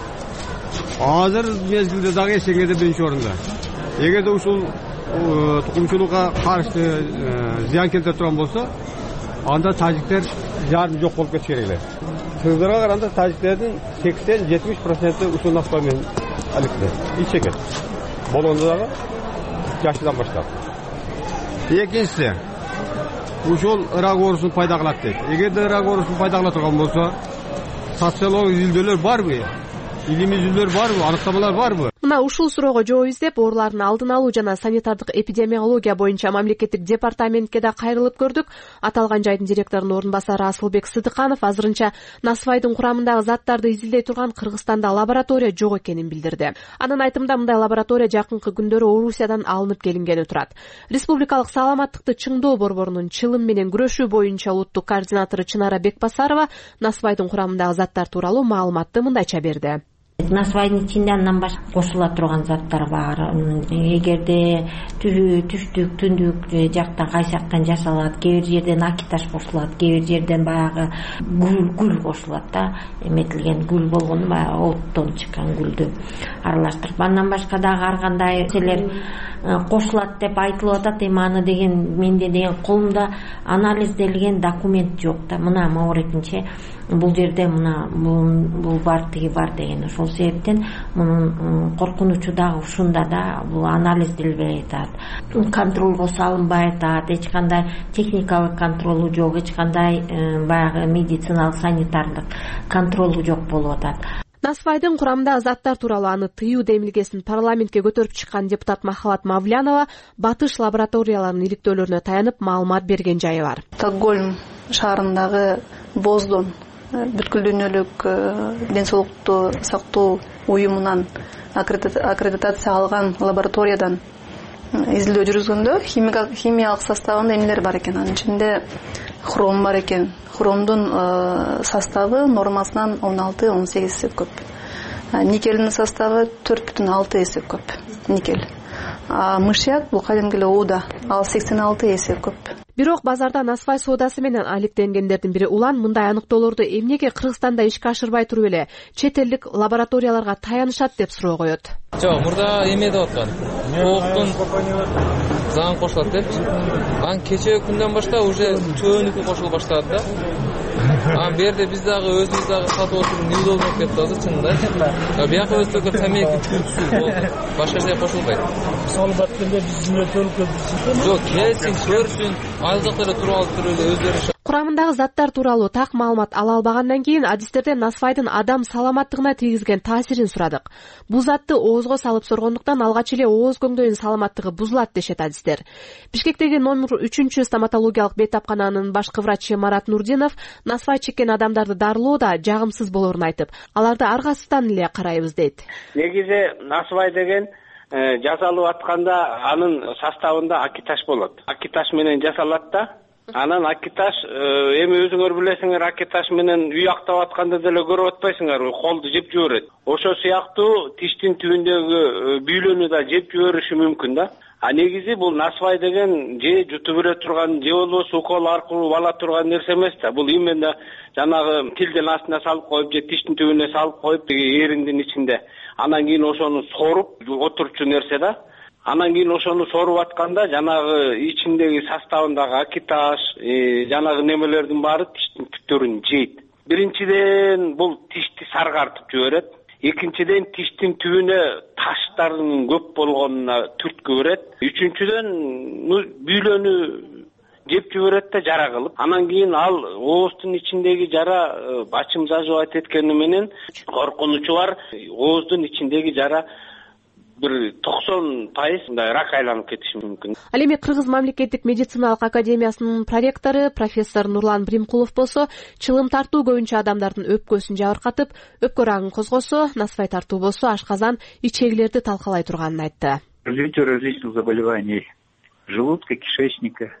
Азыр мезгилде дагы эсеңеде биринчи орунда. Эгерде ушул тукумчулукка каршы зыян келтире турган болсо, анда тажиктер жарым жок болуп кетиш керек эле. Кыргыздарга караганда тажиктердин 80-70% ушул насвай менен алектер. Ичекет. Болгондо дагы жашынан баштап. Экинчиси, ушул рак оорусун пайда кылат дейт. Эгерде рак оорусун пайда кыла турган болсо, социологик изилдөөлөр барбы? Илимий изилдөөлөр барбы? Аныктамалар барбы? Мына ушул суроого жооп издеп, оорулардын алдын алуу жана санитардык эпидемиология боюнча мамлекеттик департаментке да кайрылып көрдүк. Аталган жайдын директорунун орун басары Асылбек Сыдыканов азырынча насвайдын курамындагы заттарды изилдей турган Кыргызстанда лаборатория жок экенин билдирди. Анын айтымында мындай лаборатория жакынкы күндөрү Орусиядан алынып келингени турат. Республикалык саламаттыкты чыңдоо борборунун чылым менен күрөшүү боюнча улуттук координатору Чынара Бекбасарова насвайдын курамындагы заттар тууралуу маалыматты мындайча берди. Насвайдын ичинде андан башка кошула турган заттар бар. Эгерде түштүк, түндүк жактан кайсактан жасалат, кээ бир жерден акиташ кошулат, кээ бир жерден баягы гүл кошулат да, эметилген гүл болгону баягы оттон чыккан гүлдү аралаштырып. Андан башка дагы ар кандай нерселер кошулат деп айтылып атат. Эми аны деген менде деген колумда анализделген документ жок да. Мына мааретинче бул жерде мына бул бар, тиги бар деген. Ошол себептен мунун коркунучу дагы ушунда да, бул анализделбей атат. Контролго салынбай атат, эч кандай техникалык контролу жок, эч кандай баягы медициналык санитардык контролу жок болуп атат. Насвайдын курамындагы заттар тууралуу аны тыюу демилгесин парламентке көтөрүп чыккан депутат Махалат Мавлянова батыш лабораторияларынын иликтөөлөрүнө таянып маалымат берген жайы бар. Стокгольм шаарындагы Боздон бүткүл дүйнөлүк ден соолукту сактоо уюмунан аккредитация алган лабораториядан изилдөө жүргүзгөндө химиялык составында эмнелер бар экен? Анын ичинде хром бар экен. Хромдун составы нормасынан 16-18 эсе көп. Никелдин составы 4,6 эсе көп. Никель. Мышьяк бул кадимки эле ууда, ал 86 эсе көп. Бирок базарда насвай соодасы менен алектенгендердин бири Улан мындай аныктоолорду эмнеге Кыргызстанда ишке ашырбай туруп эле чет элдик лабораторияларга таянышат деп суроо коет. Жок, мурда эме деп аткан. Кооктун заң кошулат депчи. Анан кечээ күндөн баштап уже чөөнүкү кошула баштады да. Анан берде биз дагы өзүбүз дагы сатып отуруп нелдөө болуп кетти азыр чынында. Бияка өзбекке тамеки түтүсү болду. Башка нерсе кошулбайт. Мисалы баткенде биз жөнөтөлүп келдик. Жок, келсин, көрсүн, ал жакта эле туруп алып туруп эле өздөрү курамындагы заттар тууралуу так маалымат ала албагандан кийин адистерден насвайдын адам саламаттыгына тийгизген таасирин сурадык. Бул затты оозго салып соргондуктан алгач эле ооз көңдөйүнүн саламаттыгы бузулат дешет адистер. Бишкектеги номер 3 стоматологиялык бейтапкананын башкы врачы Марат Нурдинов насвай чеккен адамдарды дарылоо да жагымсыз болоорун айтып, аларды аргасыздан эле карайбыз дейт. Негизи насвай деген жасалып атканда анын составында акиташ болот. Акиташ менен жасалат да. Анан акиташ эми өзүңөр билесиңер, акиташ менен үй актап атканда деле көрүп атпайсыңар, колду жеп жиберет. Ошо сыяктуу тиштин түбүндөгү бүйлөнү да жеп жибериши мүмкүн да. А негизи бул насвай деген же жутуп бере турган, же болбосо укол аркылуу ала турган нерсе эмес да. Бул именно жанагы тилдин астына салып коюп же тиштин түбүнө салып коюп эриндин ичинде. Анан кийин ошону соруп отурчу нерсе да. Анан кийин ошону соруп атканда жанагы ичиндеги составындагы акиташ, жанагы немелердин баары тиштин түптөрүн жейт. Биринчиден бул тишти саргартып жиберет. Экинчиден тиштин түбүнө таштардын көп болгонуна түрткү берет. Үчүнчүдөн бүйлөнү жеп жиберет да жара кылып. Анан кийин ал ооздун ичиндеги жара бачым заживать эткени менен коркунучу бар. Ооздун ичиндеги жара бир 90% рак айланып кетиши мүмкүн. Ал эми Кыргыз мамлекеттик медициналык академиясынын проректору профессор Нурлан Биримкулов болсо, чылым тартуу көбүнчө адамдардын өпкөсүн жабыркатып, өпкө рагын козгосо, насвай тартуу болсо ашказан, ичегилерди талкалай турганын айтты. Развитие различных заболеваний желудка, кишечника.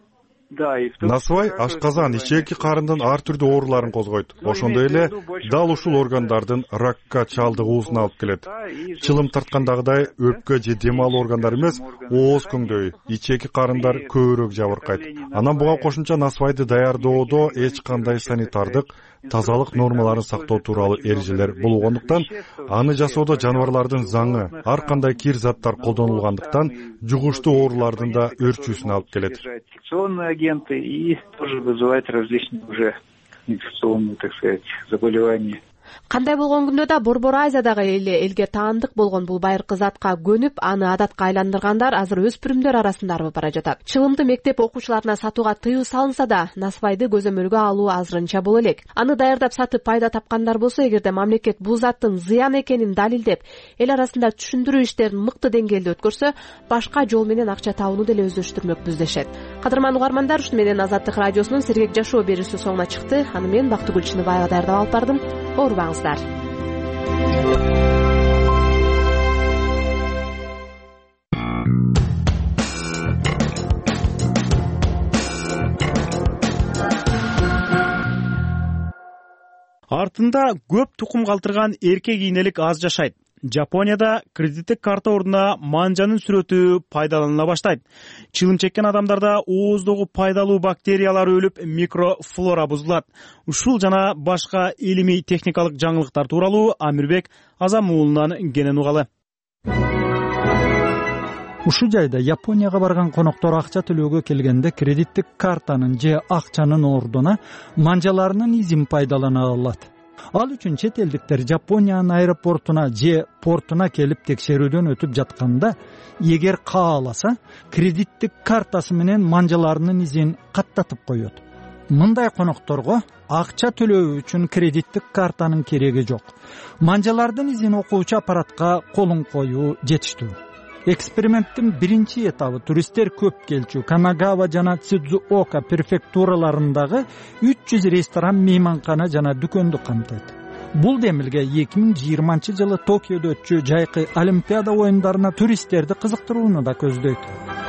Насвай ашказан, ичеки карындын ар түрдүү ооруларын козгойт. Ошондой эле дал ушул органдардын ракка чалдыгуусуна алып келет. Чылым тарткандагыдай өпкө же дем алуу органдары эмес, ооз көңдөй, ичеки карындар көбүрөөк жабыркайт. Анан буга кошумча насвайды даярдоодо эч кандай санитардык, тазалык нормаларын сактоо тууралуу эрежелер болгондуктан, аны жасоодо жаныбарлардын заңы, ар кандай кир заттар колдонулгандыктан жугуштуу оорулардын да өрчүүсүнө алып келет. Агенты и тоже вызывает различные уже инфекционные, так сказать, заболевания. Кандай болгон күндө да Борбор Азиядагы элге таандык болгон бул байыркы затка көнүп, аны адатка айландыргандар азыр өспүрүмдөр арасында арбып бара жатат. Чылымды мектеп окуучуларына сатууга тыюу салынса да, насвайды көзөмөлгө алуу азырынча боло элек. Аны даярдап сатып пайда тапкандар болсо, эгерде мамлекет бул заттын зыян экенин далилдеп, эл арасында түшүндүрүү иштерин мыкты деңгээлде өткөрсө, башка жол менен акча табууну деле өздөштүрмөкпүз дешет. Кадырман угармандар, ушуну менен Азаттык радиосунун Сергек жашоо берүүсү соңуна чыкты. Аны мен Бактыгүл Чыныбаева даярдап алып бардым. Оорубаңыздар. Артында көп тукум калтырган эркек ийнелик аз жашайт. Жапонияда кредиттик карта ордуна манжанын сүрөтү пайдаланыла баштайт. Чылым чеккен адамдарда ооздогу пайдалуу бактериялар өлүп, микрофлора бузулат. Ушул жана башка илимий техникалык жаңылыктар тууралуу Амирбек Азамуулунан кенен угалы. Ушул жайда Японияга барган коноктор акча төлөөгө келгенде кредиттик картанын же акчанын ордуна манжаларынын изин пайдалана алат. Ал үчүн чет элдиктер Жапониянын аэропортуна же портуна келип текшерүүдөн өтүп жатканда, эгер кааласа, кредиттик картасы менен манжаларынын изин каттатып коет. Мындай конокторго акча төлөө үчүн кредиттик картанын кереги жок. Манжалардын изин окуучу аппаратка колун коюу жетиштүү. Эксперименттин биринчи этабы туристтер көп келчү Канагава жана Цидзуока префектураларындагы 300 ресторан, мейманкана жана дүкөндү камтыйт. Бул демилге 2020-жылы Токиодо өтчү жайкы Олимпиада оюндарына туристтерди кызыктырууну да көздөйт.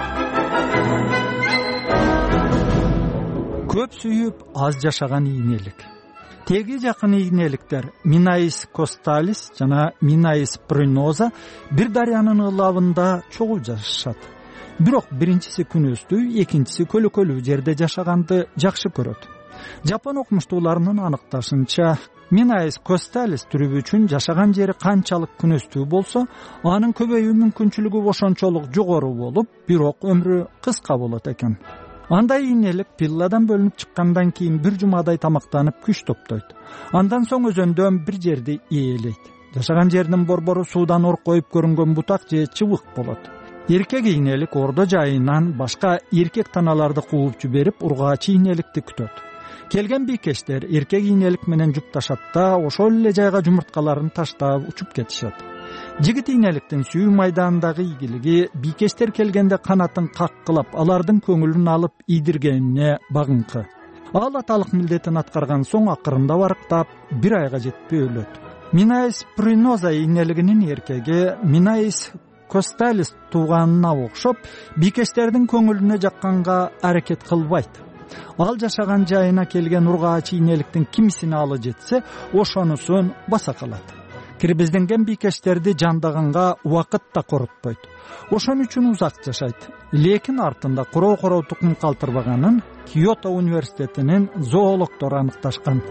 Көп сүйүп, аз жашаган ийнелик. Теги жакын ийнеликтер Минаис косталис жана Минаис приноза бир дарыянын ылабында чогуу жашашат. Бирок биринчиси күнөстүү, экинчиси көлөкөлүү жерде жашаганды жакшы көрөт. Жапон окумуштууларынын аныкташынча, Минаис косталис түрүбү үчүн жашаган жери канчалык күнөстүү болсо, анын көбөйүү мүмкүнчүлүгү ошончолук жогору болуп, бирок өмүрү кыска болот экен. Андай ийнелик пилладан бөлүнүп чыккандан кийин бир жумадай тамактанып күч топтойт. Андан соң өзөндөн бир жерди ээлейт. Жашаган жердин борбору суудан оркоюп көрүнгөн бутак же чыбык болот. Эркек ийнелик ордо жайынан башка эркек таналарды кууп жиберип, ургаач ийнеликти күтөт. Келген бийкештер эркек ийнелик менен жупташат да ошол эле жайга жумурткаларын таштап учуп кетишет. Жигит ийнеликтин сүйүү майданындагы ийгилиги бийкештер келгенде канатын каккылап, алардын көңүлүн алып ийдиргенине багыңкы. Ал аталык милдетин аткарган соң акырында барыктап 1 айга жетпей өлөт. Минаис Приноза ийнелигинин эркеги Минаис Косталис тууганына окшоп, бийкештердин көңүлүнө жакканга аракет кылбайт. Ал жашаган жайына келген ургаач ийнеликтин кимисине алы жетсе, ошонусун баса калат. Кирбизденген бийкештерди жандаганга убакыт да коротпойт. Ошон үчүн узак жашайт. Лекин артында короо тукум калтырбаганын Киото университетинин зоологдору аныкташкан.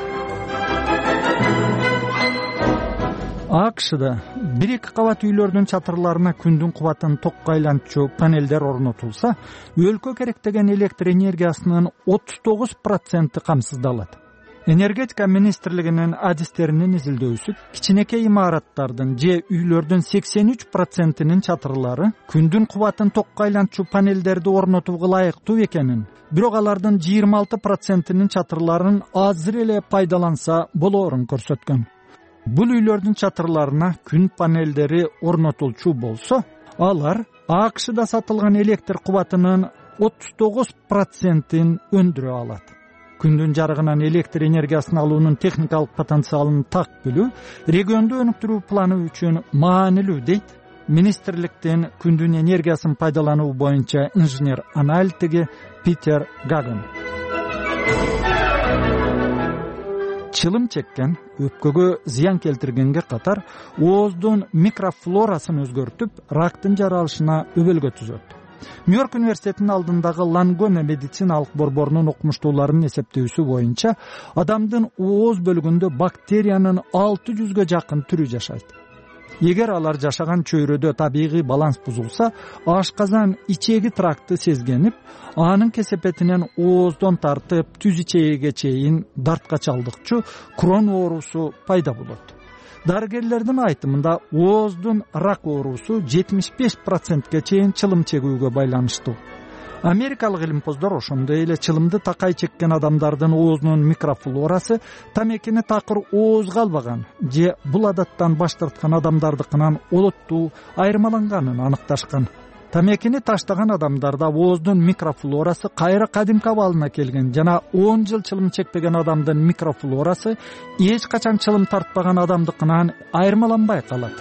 АКШда 1-2 кабат үйлөрдүн чатырларына күндүн кубатын токко айлантчу панелдер орнотулса, өлкө керектеген электр энергиясынын 39% камсыздалат. Энергетика министрлигинин адистеринин изилдөөсү кичинекей имараттардын же үйлөрдүн 83%-нин чатырлары күндүн кубатын токко айлантчу панелдерди орнотууга ылайыктуу экенин, бирок алардын 26%-нин чатырларын азыр эле пайдаланса болоорун көрсөткөн. Бул үйлөрдүн чатырларына күн панелдери орнотулчу болсо, алар АКШда сатылган электр кубатынын 39%-ин өндүрө алат. Күндүн жарыгынан электр энергиясын алуунун техникалык потенциалын так билүү регионду өнүктүрүү планы үчүн маанилүү дейт министрликтин күндүн энергиясын пайдалануу боюнча инженер-аналитиги Питер Гаган. Чылым чеккен, өпкөгө зыян келтиргенге катар ооздун микрофлорасын өзгөртүп, рактын жаралышына өбөлгө түзөт. Нью-Йорк университетинин алдындагы Лангоне медициналык борборунун окумуштууларынын эсептөөсү боюнча, адамдын ооз бөлүгүндө бактериянын 600га жакын түрү жашайт. Эгер алар жашаган чөйрөдө табигый баланс бузулса, ашказан ичеги тракты сезгенип, анын кесепетинен ооздон тартып түз ичегиге чейин дарткачалдыкчу крон оорусу пайда болот. Дарыгерлердин айтымында ооздун рак оорусу 75%ге чейин чылым чегүүгө байланыштуу. Америкалык илимпоздор ошондой эле чылымды такай чеккен адамдардын оозунун микрофлорасы тамекини такыр оозго албаган же бул адаттан баш тарткан адамдардыкынан олоттуу айырмаланганын аныкташкан. Тамекини таштаган адамдарда ооздун микрофлорасы кайра кадимки абалына келген жана 10 жыл чылым чекпеген адамдын микрофлорасы эч качан чылым тартпаган адамдыкынан айырмаланбай калат.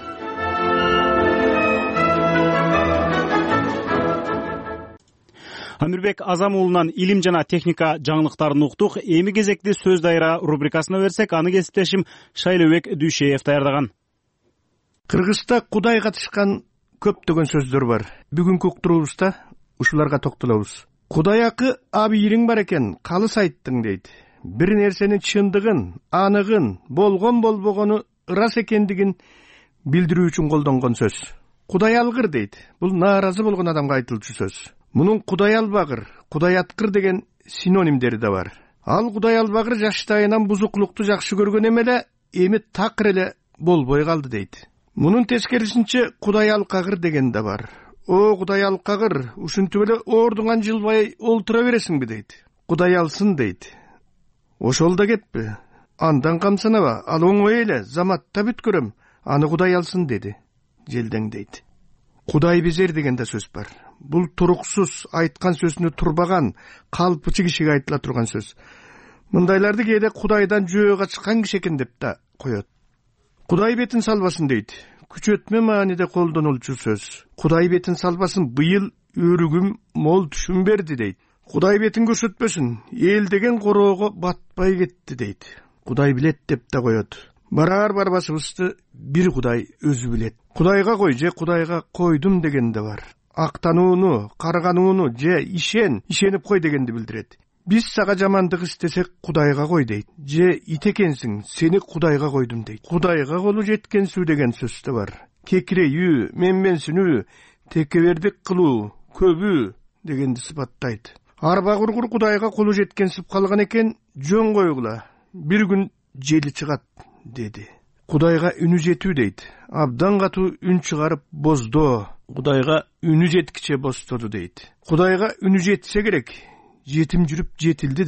Амирбек Азам уулунан илим жана техника жаңылыктарын уктук. Эми кезекти сөз дайра рубрикасына берсек, аны кесиптешим Шайлыбек Дүйшеев даярдаган. Кыргызда Кудай катышкан көптөгөн сөздөр бар. Бүгүнкү уктуруубузда ушуларга токтолобуз. Кудайакы абийириң бар экен, калыс айттың дейт. Бир нерсенин чындыгын, анығын, болгон болбогону ырас экендигин билдирүү үчүн колдонгон сөз. Кудай алгыр дейт. Бул нааразы болгон адамга айтылчу сөз. Мунун Кудай албагыр, Кудай аткыр деген синонимдери да бар. Ал Кудай албагыр жаштайынан бузуклукту жакшы көргөн эмеле, эми такыр эле болбой калды дейт. Мунун тескерисинче Кудай алкагыр деген да бар. О Кудай алкагыр, ушинтип эле оордуңан жылбай олтура бересиңби дейт. Кудай алсын дейт. Ошол да кетпи. Андан камсанаба, ал оңой эле, заматта бүткөрөм, аны Кудай алсын деди. Желдең дейт. Кудай безер деген да сөз бар. Бул туруксуз, айткан сөзүнө турбаган, калпычы кишиге айтыла турган сөз. Мындайларды кээде Кудайдан жөө качкан киши экен деп да коет. Кудай бетин салбасын дейт. Күчөтмө мааниде колдонулчу сөз. Кудай бетин салбасын, быйыл өрүгүм мол түшүм берди дейт. Кудай бетин көрсөтпөсүн, эл деген короого батпай кетти дейт. Кудай билет деп да коет. Барар барбасыбызды бир Кудай өзү билет. Кудайга кой же Кудайга койдум деген да бар. Актанууну, карганууну же ишенип кой дегенди билдирет. Биз сага жамандык истесек Кудайга кой дейт. Же ит экенсиң, сени Кудайга койдум дейт. Кудайга колу жеткенсүү деген сөз да бар. Кекирейүү, менменсинүү, текебердик кылуу, көбүү дегенди сыпаттайт. Арба кургур Кудайга колу жеткенсип калган экен, жөн койгула. Бир күн жели чыгат деди. Кудайга үнү жетүү дейт. Абдан катуу үн чыгарып боздо. Кудайга үнү жеткиче бостоду дейт. Кудайга үнү жетсе керек, жетим жүрүп жетилди дейт.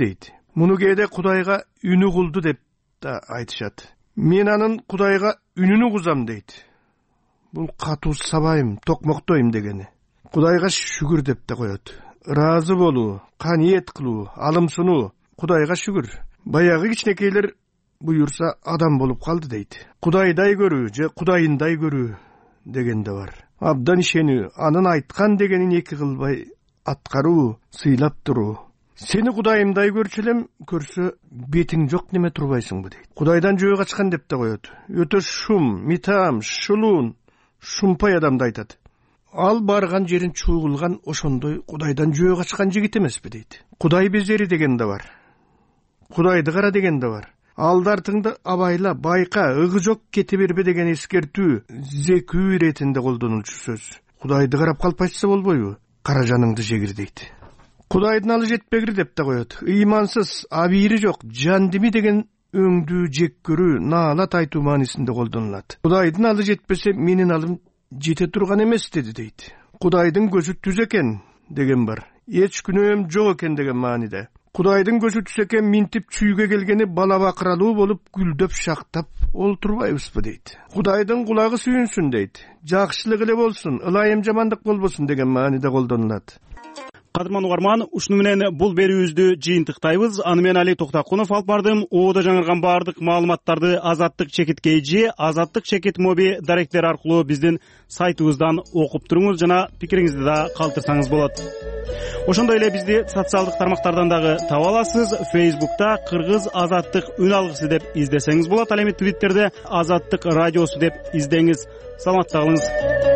Муну кээде Кудайга үнү кулду деп да айтышат. Мен анын Кудайга үнүнү кузам дейт. Бул катуу сабайым, токмоктойм дегени. Кудайга шүгүр деп да коет. Ыраазы болуу, каниет кылуу, алым сунуу. Кудайга шүгүр. Баягы кичинекейлер буюрса адам болуп калды дейт. Кудайдай көрүү же Кудайындай көрүү деген да бар. Абдан ишенүү, анын айткан дегенин эки кылбай аткаруу, сыйлап туруу. Сени Кудайымдай көрчү элем, көрсө бетиң жок неме турбайсыңбы дейт. Кудайдан жөө качкан деп да коет. Өтө шум, митам, шулуун, шумпай адамды айтат. Ал барган жерин чуугулган ошондой Кудайдан жөө качкан жигит эмеспи дейт. Кудай безери деген да бар. Кудайды кара деген да бар. Алдартыңды абайла, байка, ыгы жок кете бербе деген эскертүү, зекүү иретинде колдонулчу сөз. Кудайды карап калпачса болбойбу? Кара жаныңды жегир дейт. Кудайдын алы жетпегир деп да коет. Ыймансыз, абийири жок, жандими деген өңдүү жек көрүү, наалат айтуу маанисинде колдонулат. Кудайдын алы жетпесе, менин алым жете турган эмес деди дейт. Кудайдын көзү түз экен деген бар. Эч күнөөм жок экен деген мааниде. Кудайдын көзү түз экен, минтип чүйгө келгени бала бакыралуу болуп гүлдөп шактап олтурбайбызбы дейт. Кудайдын кулагы сүйүнсүн дейт. Жакшылык эле болсун, ылайым жамандык болбосун деген мааниде колдонулат. Кадырман угарман, ушуну менен бул берүүбүздү жыйынтыктайбыз. Аны мен Али Токтакунов алып бардым. Оодо жаңырган баардык маалыматтарды Азаттык чекитке же Азаттык чекит моби даректери аркылуу биздин сайтыбыздан окуп туруңуз жана пикириңизди да калтырсаңыз болот. Ошондой эле бизди социалдык тармактардан дагы таба аласыз. Facebook'та Кыргыз Азаттык үн алгысы деп издесеңиз болот. Ал эми Twitter'де Азаттык радиосу деп издеңиз. Саламатта калыңыз.